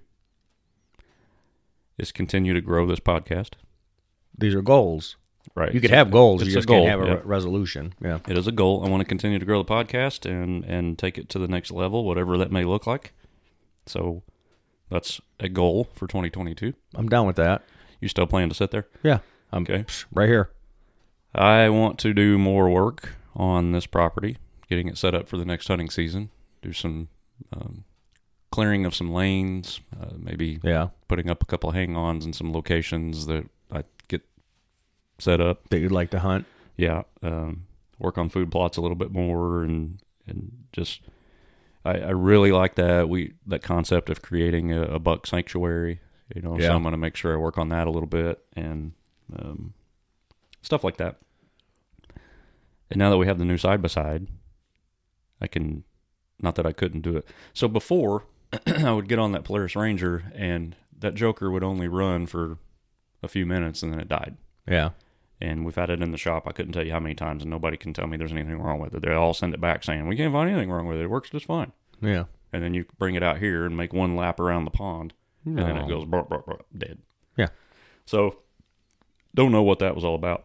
is continue to grow this podcast. These are goals. Right. You could It's a- have goals. You it's a just goal, can't have a yeah. re- resolution. Yeah. It is a goal. I want to continue to grow the podcast and, and take it to the next level, whatever that may look like. So that's a goal for twenty twenty-two. I'm down with that. You still plan to sit there? Yeah. I'm Okay. psh, right here. I want to do more work on this property, getting it set up for the next hunting season. Do some um, clearing of some lanes, uh, maybe Yeah. putting up a couple of hang-ons in some locations that I get set up. That you'd like to hunt. Yeah, um, work on food plots a little bit more, and and just I, I really like that we that concept of creating a, a buck sanctuary. You know, Yeah. so I'm going to make sure I work on that a little bit and um, stuff like that. And now that we have the new side by side, I can. Not that I couldn't do it. So before, I would get on that Polaris Ranger, and that Joker would only run for a few minutes, and then it died. Yeah. And we've had it in the shop. I couldn't tell you how many times, and nobody can tell me there's anything wrong with it. They all send it back saying, we can't find anything wrong with it. It works just fine. Yeah. And then you bring it out here and make one lap around the pond, and then it No. goes burp, burp, burp, dead. Yeah. So, don't know what that was all about.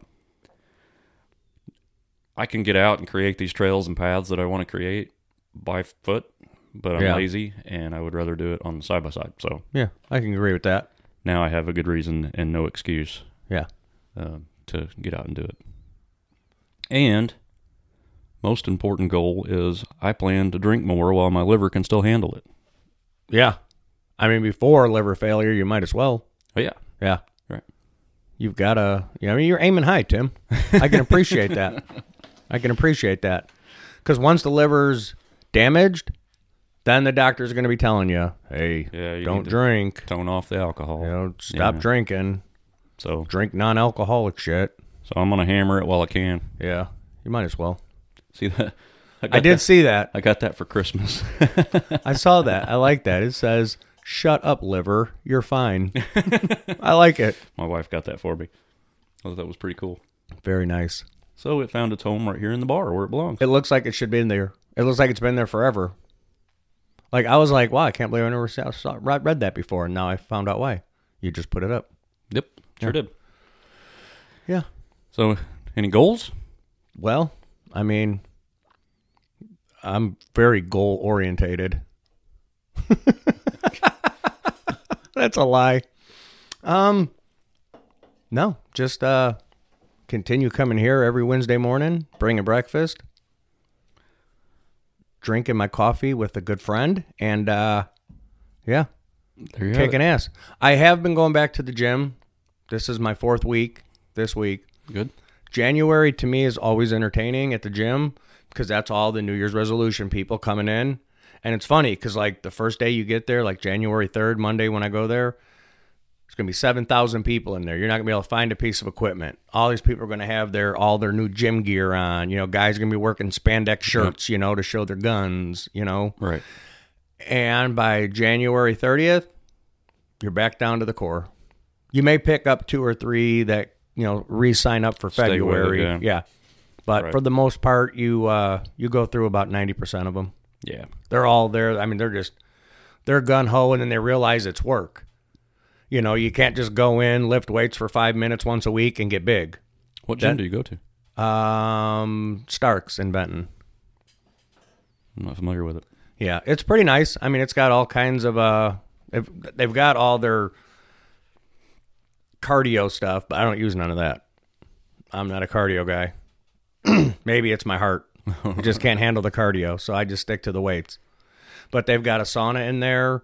I can get out and create these trails and paths that I want to create by foot, but I'm Yeah. lazy, and I would rather do it on the side-by-side. So, Yeah. I can agree with that. now I have a good reason and no excuse Yeah. um, to get out and do it. And most important goal is I plan to drink more while my liver can still handle it. Yeah. I mean, before liver failure, you might as well. Oh, yeah. Yeah. Right. You've got to, you know, I mean, you're aiming high, Tim. I can appreciate that. I can appreciate that. Because once the liver's damaged, then the doctor's going to be telling you, hey, Yeah, you don't need to drink. Tone off the alcohol. You know, stop Yeah. drinking. So, Drink non-alcoholic shit. so I'm gonna hammer it while I can. Yeah. You might as well. See that? got I did that- see that. I got that for Christmas. I saw that. I like that. It says, shut up, liver. You're fine. I like it. My wife got that for me. I thought that was pretty cool. Very nice. So it found its home right here in the bar where it belongs. It looks like it should be in there. It looks like it's been there forever. Like, I was like, wow, I can't believe I never saw, saw, read that before. And now I found out why. You just put it up. Yep, sure Yeah. did. Yeah. So, any goals? Well, I mean, I'm very goal orientated. That's a lie. Um, no, just uh, continue coming here every Wednesday morning, bringing breakfast, drinking my coffee with a good friend, and uh, yeah, There you have kicking it. ass. I have been going back to the gym. This is my fourth week this week. Good. January to me is always entertaining at the gym because that's all the New Year's resolution people coming in. And it's funny because, like, the first day you get there, like January third, Monday when I go there, it's going to be seven thousand people in there. You're not going to be able to find a piece of equipment. All these people are going to have their all their new gym gear on. You know, guys are going to be working spandex shirts, you know, to show their guns, you know. Right. And by January thirtieth, you're back down to the core. You may pick up two or three that, you know, re-sign up for Stay with it, February. yeah. yeah. But Right. for the most part, you uh, you go through about ninety percent of them. Yeah. They're all there. I mean, they're just, they're gun-ho, and then they realize it's work. You know, you can't just go in, lift weights for five minutes once a week and get big. What gym That- do you go to? Um, Starks in Benton. I'm not familiar with it. Yeah, it's pretty nice. I mean, it's got all kinds of, uh, they've, they've got all their cardio stuff, but I don't use none of that. I'm not a cardio guy. Maybe it's my heart. I just can't handle the cardio, so I just stick to the weights. But they've got a sauna in there.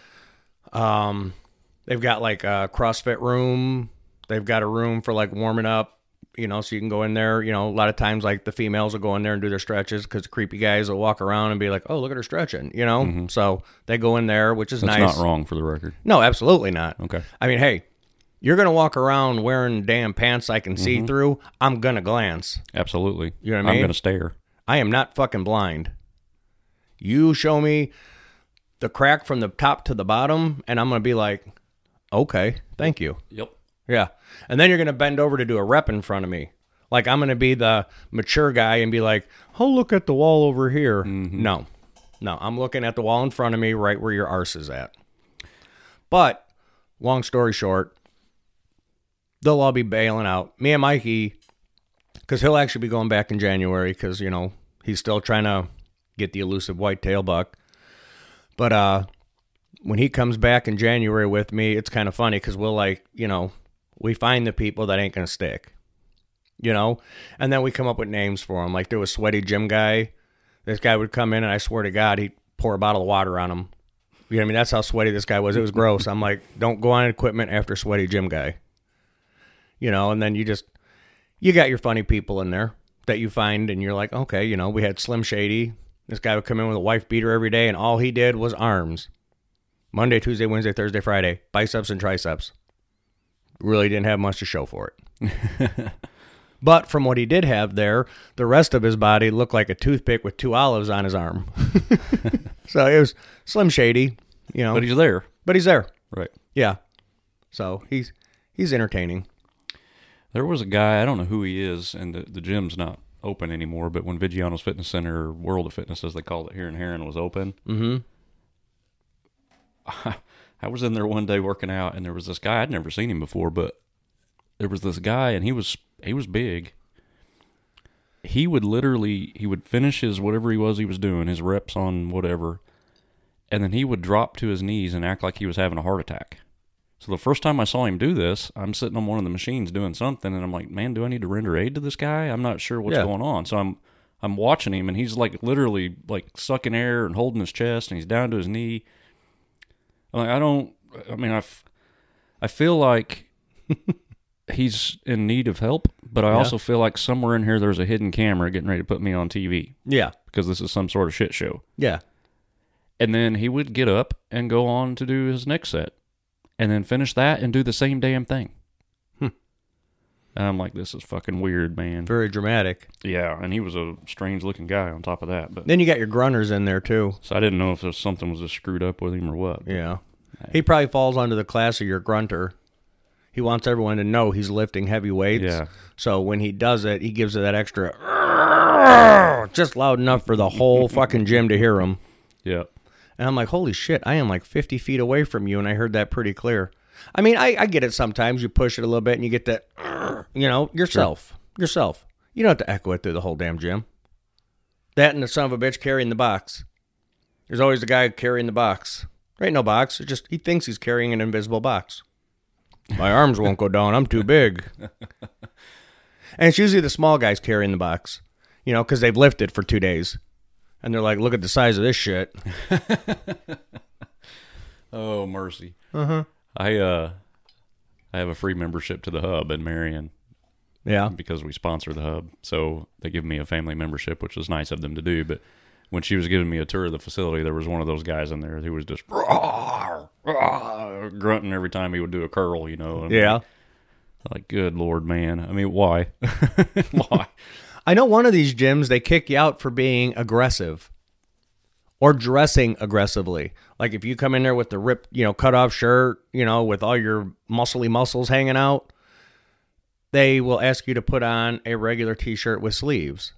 Um, they've got like a CrossFit room. They've got a room for like warming up, you know, so you can go in there. You know, a lot of times like the females will go in there and do their stretches because the creepy guys will walk around and be like, oh, look at her stretching, you know? So they go in there, which is That's nice. not wrong for the record. No, absolutely not. Okay. I mean, hey, you're going to walk around wearing damn pants I can see through. I'm going to glance. Absolutely. You know what I I'm mean? going to stare. I am not fucking blind. You show me the crack from the top to the bottom, and I'm going to be like, okay, thank you. Yep. Yeah. And then you're going to bend over to do a rep in front of me. Like, I'm going to be the mature guy and be like, oh, look at the wall over here. No. No, I'm looking at the wall in front of me right where your arse is at. But, long story short, they'll all be bailing out. Me and Mikey, because he'll actually be going back in January because, you know, he's still trying to get the elusive whitetail buck. But uh, when he comes back in January with me, it's kind of funny because we'll, like, you know, we find the people that ain't going to stick, you know? And then we come up with names for them. Like, there was Sweaty Jim Guy. This guy would come in, and I swear to God, he'd pour a bottle of water on him. You know what I mean? That's how sweaty this guy was. It was gross. I'm like, don't go on equipment after Sweaty Jim Guy. You know, and then you just, you got your funny people in there that you find, and you're like, okay, you know, we had Slim Shady. This guy would come in with a wife beater every day, and all he did was arms. Monday, Tuesday, Wednesday, Thursday, Friday. Biceps and triceps. Really didn't have much to show for it. But from what he did have there, the rest of his body looked like a toothpick with two olives on his arm. So it was Slim Shady, you know. But he's there. But he's there. Right. Yeah. So he's he's entertaining. There was a guy, I don't know who he is, and the, the gym's not open anymore, but when Vigiano's Fitness Center, or World of Fitness, as they called it here in Heron, was open, Mm-hmm. I was in there one day working out, and there was this guy, I'd never seen him before, but there was this guy, and he was he was big. He would literally, he would finish his whatever he was he was doing, his reps on whatever, and then he would drop to his knees and act like he was having a heart attack. So the first time I saw him do this, I'm sitting on one of the machines doing something, and I'm like, man, do I need to render aid to this guy? I'm not sure what's Yeah. going on. So I'm I'm watching him, and he's like literally like sucking air and holding his chest, and he's down to his knee. I'm like, I don't, I mean, I, f- I feel like he's in need of help, but I Yeah. also feel like somewhere in here there's a hidden camera getting ready to put me on T V Yeah. because this is some sort of shit show. Yeah. And then he would get up and go on to do his next set and then finish that and do the same damn thing. Hmm. And I'm like, this is fucking weird, man. Very dramatic. Yeah, and he was a strange looking guy on top of that. But Then you got your grunters in there too. so I didn't know if there's something was just screwed up with him or what. Yeah. He probably falls under the class of your grunter. He wants everyone to know he's lifting heavy weights. Yeah. So when he does it, he gives it that extra, just loud enough for the whole fucking gym to hear him. Yeah. And I'm like, holy shit, I am like fifty feet away from you, and I heard that pretty clear. I mean, I, I get it sometimes. You push it a little bit and you get that, you know, yourself. Sure. Yourself. You don't have to echo it through the whole damn gym. That and the son of a bitch carrying the box. There's always the guy carrying the box. There ain't no box. It's just he thinks he's carrying an invisible box. My arms won't go down. I'm too big. And it's usually the small guys carrying the box, you know, because they've lifted for two days. And they're like, look at the size of this shit. Oh, mercy. Uh-huh. I, uh, I have a free membership to the Hub in Marion. Yeah. Because we sponsor the Hub. So they give me a family membership, which was nice of them to do. But when she was giving me a tour of the facility, there was one of those guys in there who was just rawr, rawr, grunting every time he would do a curl, you know. And yeah. Like, like, good Lord, man. I mean, why? Why? I know one of these gyms, they kick you out for being aggressive or dressing aggressively. Like if you come in there with the ripped, you know, cut off shirt, you know, with all your muscly muscles hanging out, they will ask you to put on a regular t-shirt with sleeves.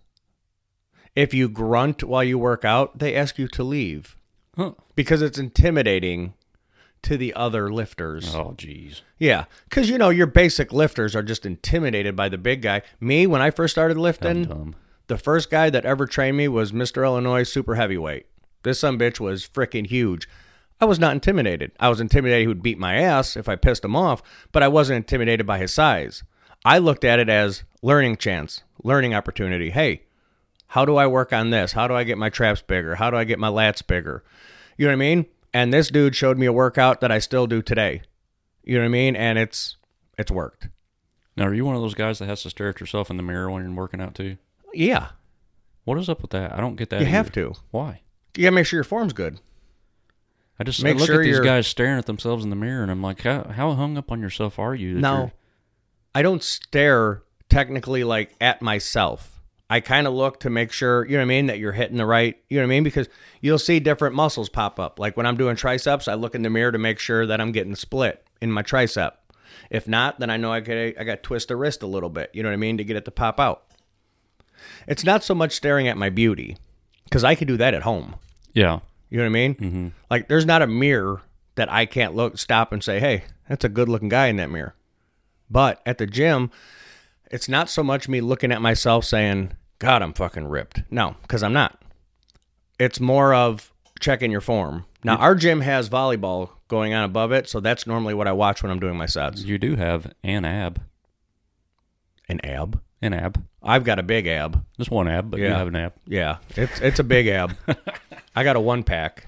If you grunt while you work out, they ask you to leave. Huh. Because it's intimidating to the other lifters. Oh, jeez. Yeah, because, you know, your basic lifters are just intimidated by the big guy. Me, when I first started lifting, Dumb. the first guy that ever trained me was Mister Illinois Super Heavyweight. This sumbitch was freaking huge. I was not intimidated. I was intimidated he would beat my ass if I pissed him off, but I wasn't intimidated by his size. I looked at it as learning chance, learning opportunity. Hey, how do I work on this? How do I get my traps bigger? How do I get my lats bigger? You know what I mean? And this dude showed me a workout that I still do today. You know what I mean? And it's it's worked. Now, are you one of those guys that has to stare at yourself in the mirror when you're working out too? Yeah. What is up with that? I don't get that. You either. have to. Why? You got to make sure your form's good. I just Make I look sure at these you're- guys staring at themselves in the mirror, and I'm like, how how hung up on yourself are you? that No, you're- I don't stare technically like at myself. I kind of look to make sure, you know what I mean, that you're hitting the right, you know what I mean? Because you'll see different muscles pop up. Like when I'm doing triceps, I look in the mirror to make sure that I'm getting split in my tricep. If not, then I know I got I got to twist the wrist a little bit, you know what I mean, to get it to pop out. It's not so much staring at my beauty, because I could do that at home. Yeah. You know what I mean? Mm-hmm. Like there's not a mirror that I can't look, stop and say, hey, that's a good looking guy in that mirror. But at the gym, it's not so much me looking at myself saying, God, I'm fucking ripped. No, because I'm not. It's more of checking your form. Now, our gym has volleyball going on above it, so that's normally what I watch when I'm doing my sets. You do have an ab. An ab? An ab. I've got a big ab. Just one ab, but you Yeah. have an ab. Yeah, it's it's a big ab. I got a one pack.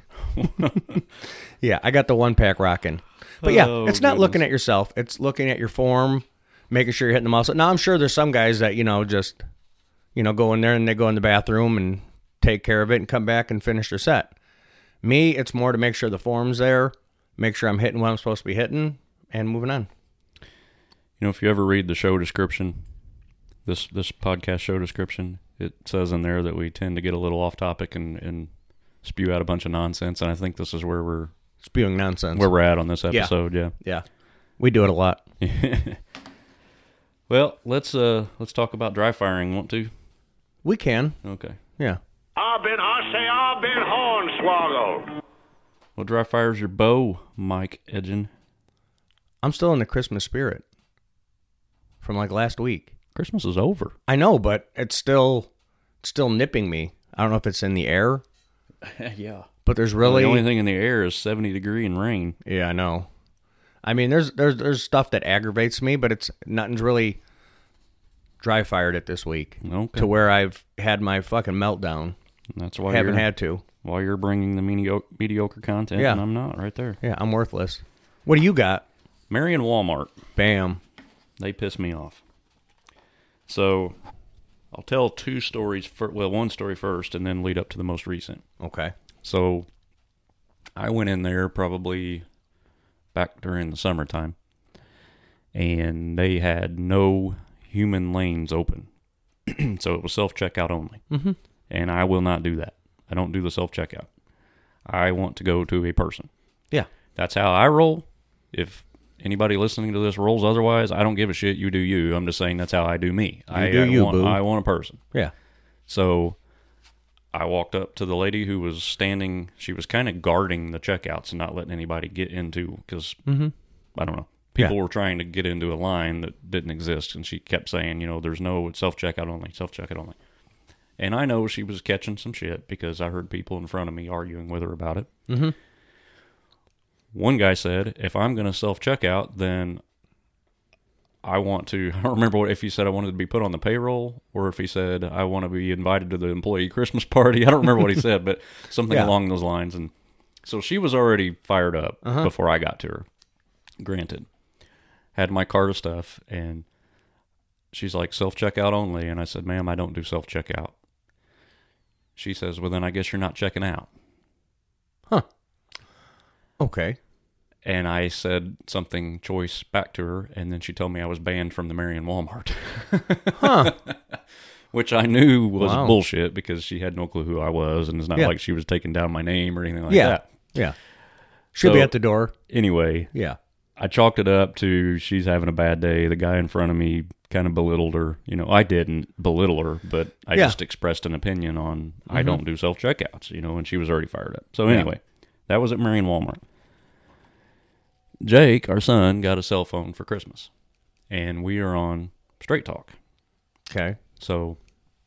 Yeah, I got the one pack rocking. But yeah, Oh, it's not goodness. looking at yourself. It's looking at your form, making sure you're hitting the muscle. Now, I'm sure there's some guys that, you know, just, you know, go in there and they go in the bathroom and take care of it and come back and finish their set. Me, it's more to make sure the form's there, make sure I'm hitting what I'm supposed to be hitting, and moving on. You know, if you ever read the show description, this this podcast show description, it says in there that we tend to get a little off topic and, and spew out a bunch of nonsense, and I think this is where we're Spewing nonsense. where we're at on this episode. Yeah. Yeah. We do it a lot. Well, let's uh let's talk about dry firing. Want to? We can. Okay. Yeah. I've been, I say, I've been hornswoggled. Well, dry fire's your bow, Mike Edgen. I'm still in the Christmas spirit from like last week. Christmas is over. I know, but it's still it's still nipping me. I don't know if it's in the air, Yeah. but there's really The only thing in the air is seventy degree and rain. Yeah, I know. I mean, there's there's there's stuff that aggravates me, but it's nothing's really dry fired it this week Okay. to where I've had my fucking meltdown. And that's why Haven't you're, had to. why you're bringing the mediocre, mediocre content, Yeah. and I'm not right there. Yeah, I'm worthless. What do you got? Marion Walmart. Bam. They piss me off. So I'll tell two stories, for, well, one story first and then lead up to the most recent. Okay. So I went in there probably back during the summertime, and they had no human lanes open. So it was self-checkout only. Mm-hmm. And I will not do that. I don't do the self-checkout. I want to go to a person. Yeah. That's how I roll. If anybody listening to this rolls otherwise, I don't give a shit. You do you. I'm just saying that's how I do me. I do I you, want, boo. I want a person. Yeah. So I walked up to the lady who was standing. She was kind of guarding the checkouts and not letting anybody get into, because I don't know. People Yeah. were trying to get into a line that didn't exist, and she kept saying, you know, there's no self-checkout only, self-checkout only. And I know she was catching some shit because I heard people in front of me arguing with her about it. Mm-hmm. One guy said, if I'm going to self-checkout, then I want to, I don't remember what, if he said I wanted to be put on the payroll or if he said I want to be invited to the employee Christmas party. I don't remember what he said, but something Yeah. along those lines. And so she was already fired up Uh-huh. before I got to her. Granted. Had my cart of stuff, and she's like, self-checkout only. And I said, ma'am, I don't do self-checkout. She says, well, then I guess you're not checking out. Huh. Okay. And I said something choice back to her, and then she told me I was banned from the Marion Walmart. Huh. Which I knew was Wow. bullshit because she had no clue who I was, and it's not Yeah. like she was taking down my name or anything like Yeah. that. Yeah. She'll So- be at the door. Anyway, Yeah. I chalked it up to she's having a bad day. The guy in front of me kind of belittled her. You know, I didn't belittle her, but I Yeah. just expressed an opinion on I Mm-hmm. don't do self-checkouts, you know, and she was already fired up. So anyway, that was at Marion Walmart. Jake, our son, got a cell phone for Christmas, and we are on Straight Talk. Okay. So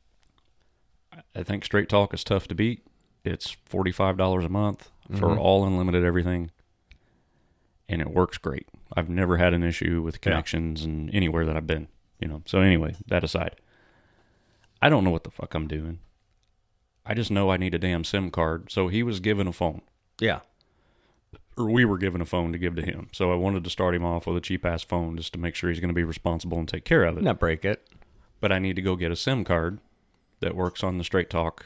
I think Straight Talk is tough to beat. It's forty-five dollars a month for Mhm. all unlimited everything, and it works great. I've never had an issue with Yeah. connections and anywhere that I've been, you know. So anyway, that aside, I don't know what the fuck I'm doing. I just know I need a damn SIM card. So he was given a phone, Yeah. or we were given a phone to give to him. So I wanted to start him off with a cheap-ass phone just to make sure he's going to be responsible and take care of it. Not break it. But I need to go get a SIM card that works on the Straight Talk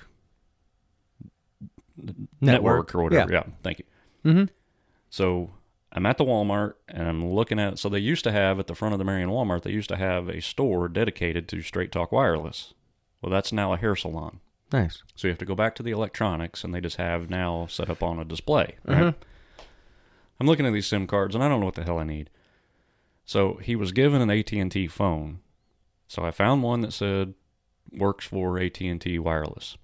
network, or whatever. Yeah, thank you. Mm-hmm. So I'm at the Walmart, and I'm looking at, so they used to have, at the front of the Marion Walmart, they used to have a store dedicated to Straight Talk Wireless. Well, that's now a hair salon. Nice. So you have to go back to the electronics, and they just have now set up on a display. Right? I'm looking at these SIM cards, and I don't know what the hell I need. So he was given an A T and T phone. So I found one that said works for A T and T wireless.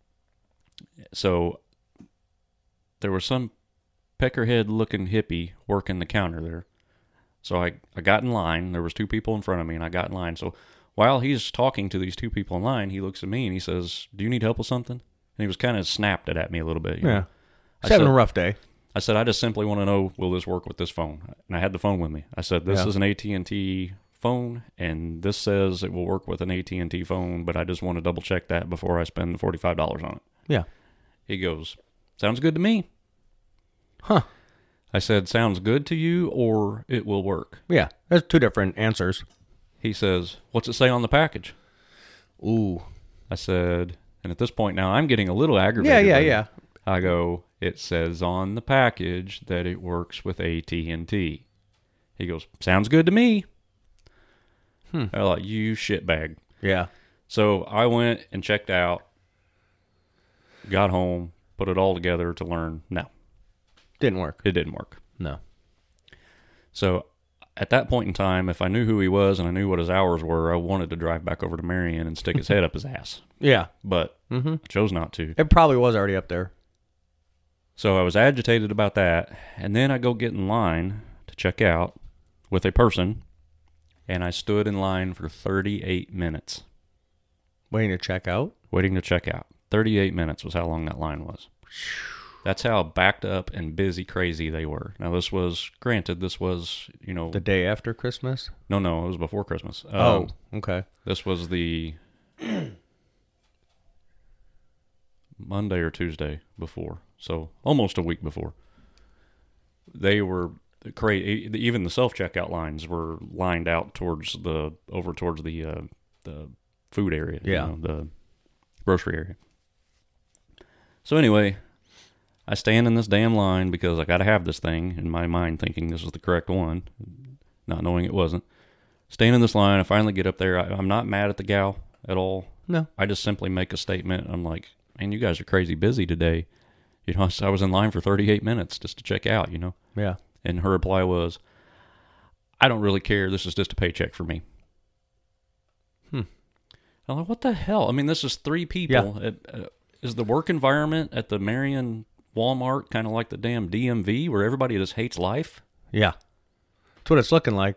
So there was some peckerhead-looking hippie working the counter there. So I, I got in line. There was two people in front of me, and I got in line. So while he's talking to these two people in line, he looks at me, and he says, do you need help with something? And he was kind of snapped it at me a little bit. You Yeah. know? He's I having said- a rough day. I said, I just simply want to know, will this work with this phone? And I had the phone with me. I said, this Yeah. is an A T and T phone, and this says it will work with an A T and T phone, but I just want to double check that before I spend the forty-five dollars on it. Yeah. He goes, sounds good to me. Huh. I said, sounds good to you, or it will work. Yeah. There's two different answers. He says, what's it say on the package? Ooh. I said, and at this point now, I'm getting a little Yeah, aggravated. yeah, by it. yeah. I go, it says on the package that it works with A T and T. He goes, sounds good to me. Hmm. I'm like, you shitbag. Yeah. So I went and checked out, got home, put it all together to learn. No, Didn't work. it didn't work. No. So at that point in time, if I knew who he was and I knew what his hours were, I wanted to drive back over to Marion and stick his head up his ass. Yeah. But Mm-hmm. I chose not to. It probably was already up there. So I was agitated about that, and then I go get in line to check out with a person, and I stood in line for thirty-eight minutes, Waiting to check out. waiting to check out. thirty-eight minutes was how long that line was. That's how backed up and busy crazy they were. Now, this was, granted, this was, you know, The day after Christmas. no, no, it was before Christmas. Um, Oh, okay. This was the Monday or Tuesday before, so almost a week before. They were crazy. Even the self-checkout lines were lined out towards the over towards the uh, the food area, you Yeah. know, the grocery area. So anyway, I stand in this damn line because I got to have this thing in my mind, thinking this is the correct one, not knowing it wasn't. Stand in this line. I finally get up there. I, I'm not mad at the gal at all. No. I just simply make a statement. I'm like, man, you guys are crazy busy today. You know, I was in line for thirty-eight minutes just to check out, you know. Yeah. And her reply was, I don't really care. This is just a paycheck for me. Hmm. I'm like, what the hell? I mean, this is three people. Yeah. At, uh, is the work environment at the Marion Walmart kind of like the damn D M V where everybody just hates life? Yeah. That's what it's looking like.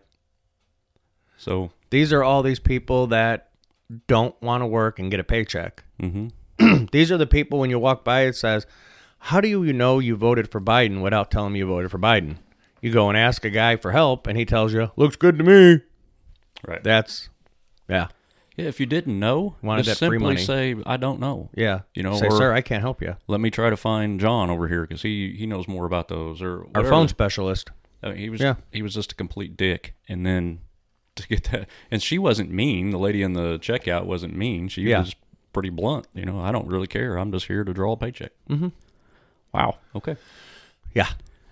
So These are all these people that don't want to work and get a paycheck. mm-hmm. These are the people when you walk by, it says, how do you know you voted for Biden without telling me you voted for Biden? You go and ask a guy for help, and he tells you, looks good to me. Right. That's, yeah. Yeah, if you didn't know, Wanted just that free simply money. say, I don't know. Yeah. You know, Say, or sir, I can't help you. let me try to find John over here because he, he knows more about those. Or Our whatever. phone specialist. I mean, he was Yeah. he was just a complete dick. And then to get that, and she wasn't mean. The lady in the checkout wasn't mean. She Yeah. was pretty blunt. You know, I don't really care. I'm just here to draw a paycheck. Mm-hmm. Wow. Okay. Yeah.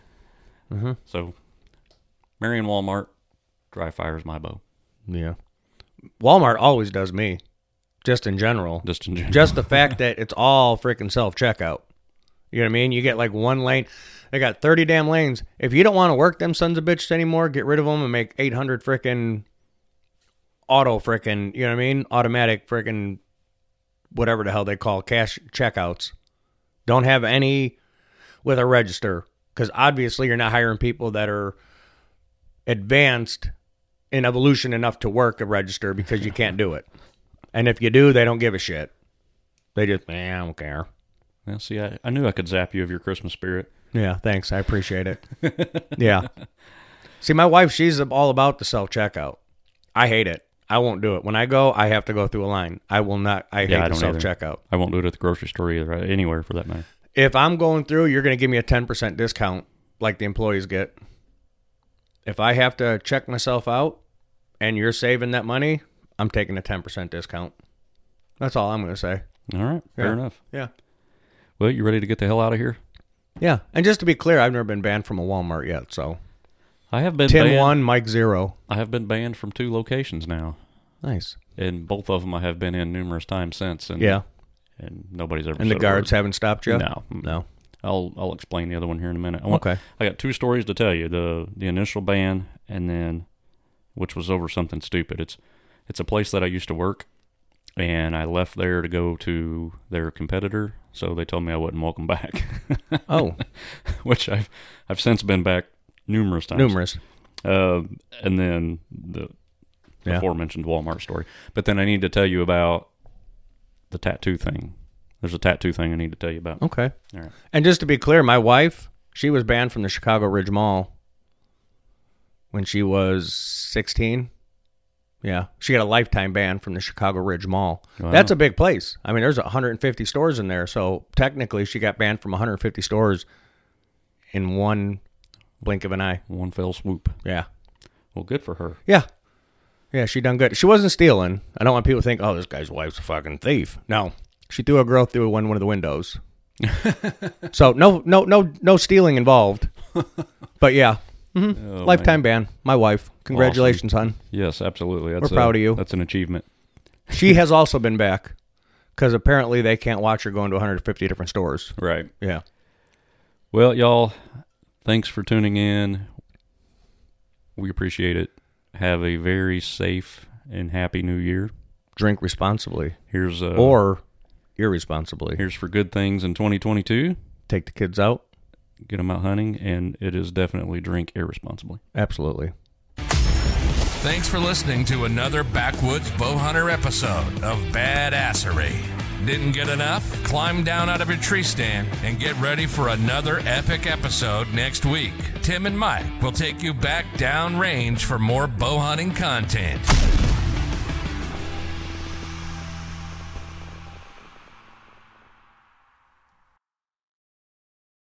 So, Marion Walmart, dry fires my bow. Yeah. Walmart always does me, just in general. Just in general. Just the fact that it's all freaking self-checkout. You know what I mean? You get like one lane. They got thirty damn lanes. If you don't want to work them sons of bitches anymore, get rid of them and make eight hundred freaking auto freaking, you know what I mean? Automatic freaking whatever the hell they call cash checkouts. Don't have any with a register. Because obviously you're not hiring people that are advanced in evolution enough to work a register because you can't do it. And if you do, they don't give a shit. They just, eh, I don't care. Well, see, I, I knew I could zap you of your Christmas spirit. Yeah, thanks. I appreciate it. Yeah. See, my wife, she's all about the self-checkout. I hate it. I won't do it. When I go, I have to go through a line. I will not. I Yeah, hate I the don't either. self-checkout. I won't do it at the grocery store either, right? Anywhere for that matter. If I'm going through, you're going to give me a ten percent discount like the employees get. If I have to check myself out and you're saving that money, I'm taking a ten percent discount. That's all I'm going to say. All right, fair Yeah. enough. Yeah. Well, you ready to get the hell out of here? Yeah. And just to be clear, I've never been banned from a Walmart yet. So I have been Tim banned. one, Mike zero. I have been banned from two locations now, Nice. and both of them I have been in numerous times since. And, Yeah. and nobody's ever. And the said a guards word. haven't stopped you? No, No. I'll I'll explain the other one here in a minute. I want, Okay. I got two stories to tell you. The the initial ban, and then which was over something stupid. It's it's a place that I used to work, and I left there to go to their competitor. So they told me I wasn't welcome back. Oh. Which I've I've since been back numerous times. Numerous. Uh, and then the Yeah. aforementioned Walmart story. But then I need to tell you about the tattoo thing. There's a tattoo thing I need to tell you about. Okay. All right. And just to be clear, my wife, she was banned from the Chicago Ridge Mall when she was sixteen. Yeah. She got a lifetime ban from the Chicago Ridge Mall. Wow. That's a big place. I mean, there's one hundred fifty stores in there. So technically, she got banned from one hundred fifty stores in one blink of an eye. One fell swoop. Yeah. Well, good for her. Yeah. Yeah, she done good. She wasn't stealing. I don't want people to think, oh, this guy's wife's a fucking thief. No. She threw a girl through one, one of the windows. So no no no no stealing involved. But yeah. Mm-hmm. Oh, Lifetime man. ban. My wife. Congratulations, hon. Yes, absolutely. That's We're proud a, of you. That's an achievement. She has also been back because apparently they can't watch her going to one hundred fifty different stores. Right. Yeah. Well, y'all, thanks for tuning in. We appreciate it. Have a very safe and happy new year. Drink responsibly Here's uh, or irresponsibly. here's for good things in twenty twenty-two. Take the kids out. Get them out hunting, and it is definitely drink irresponsibly. Absolutely. Thanks for listening to another Backwoods Bowhunter episode of Badassery. Didn't get enough? Climb down out of your tree stand and get ready for another epic episode next week. Tim and Mike will take you back down range for more bow hunting content.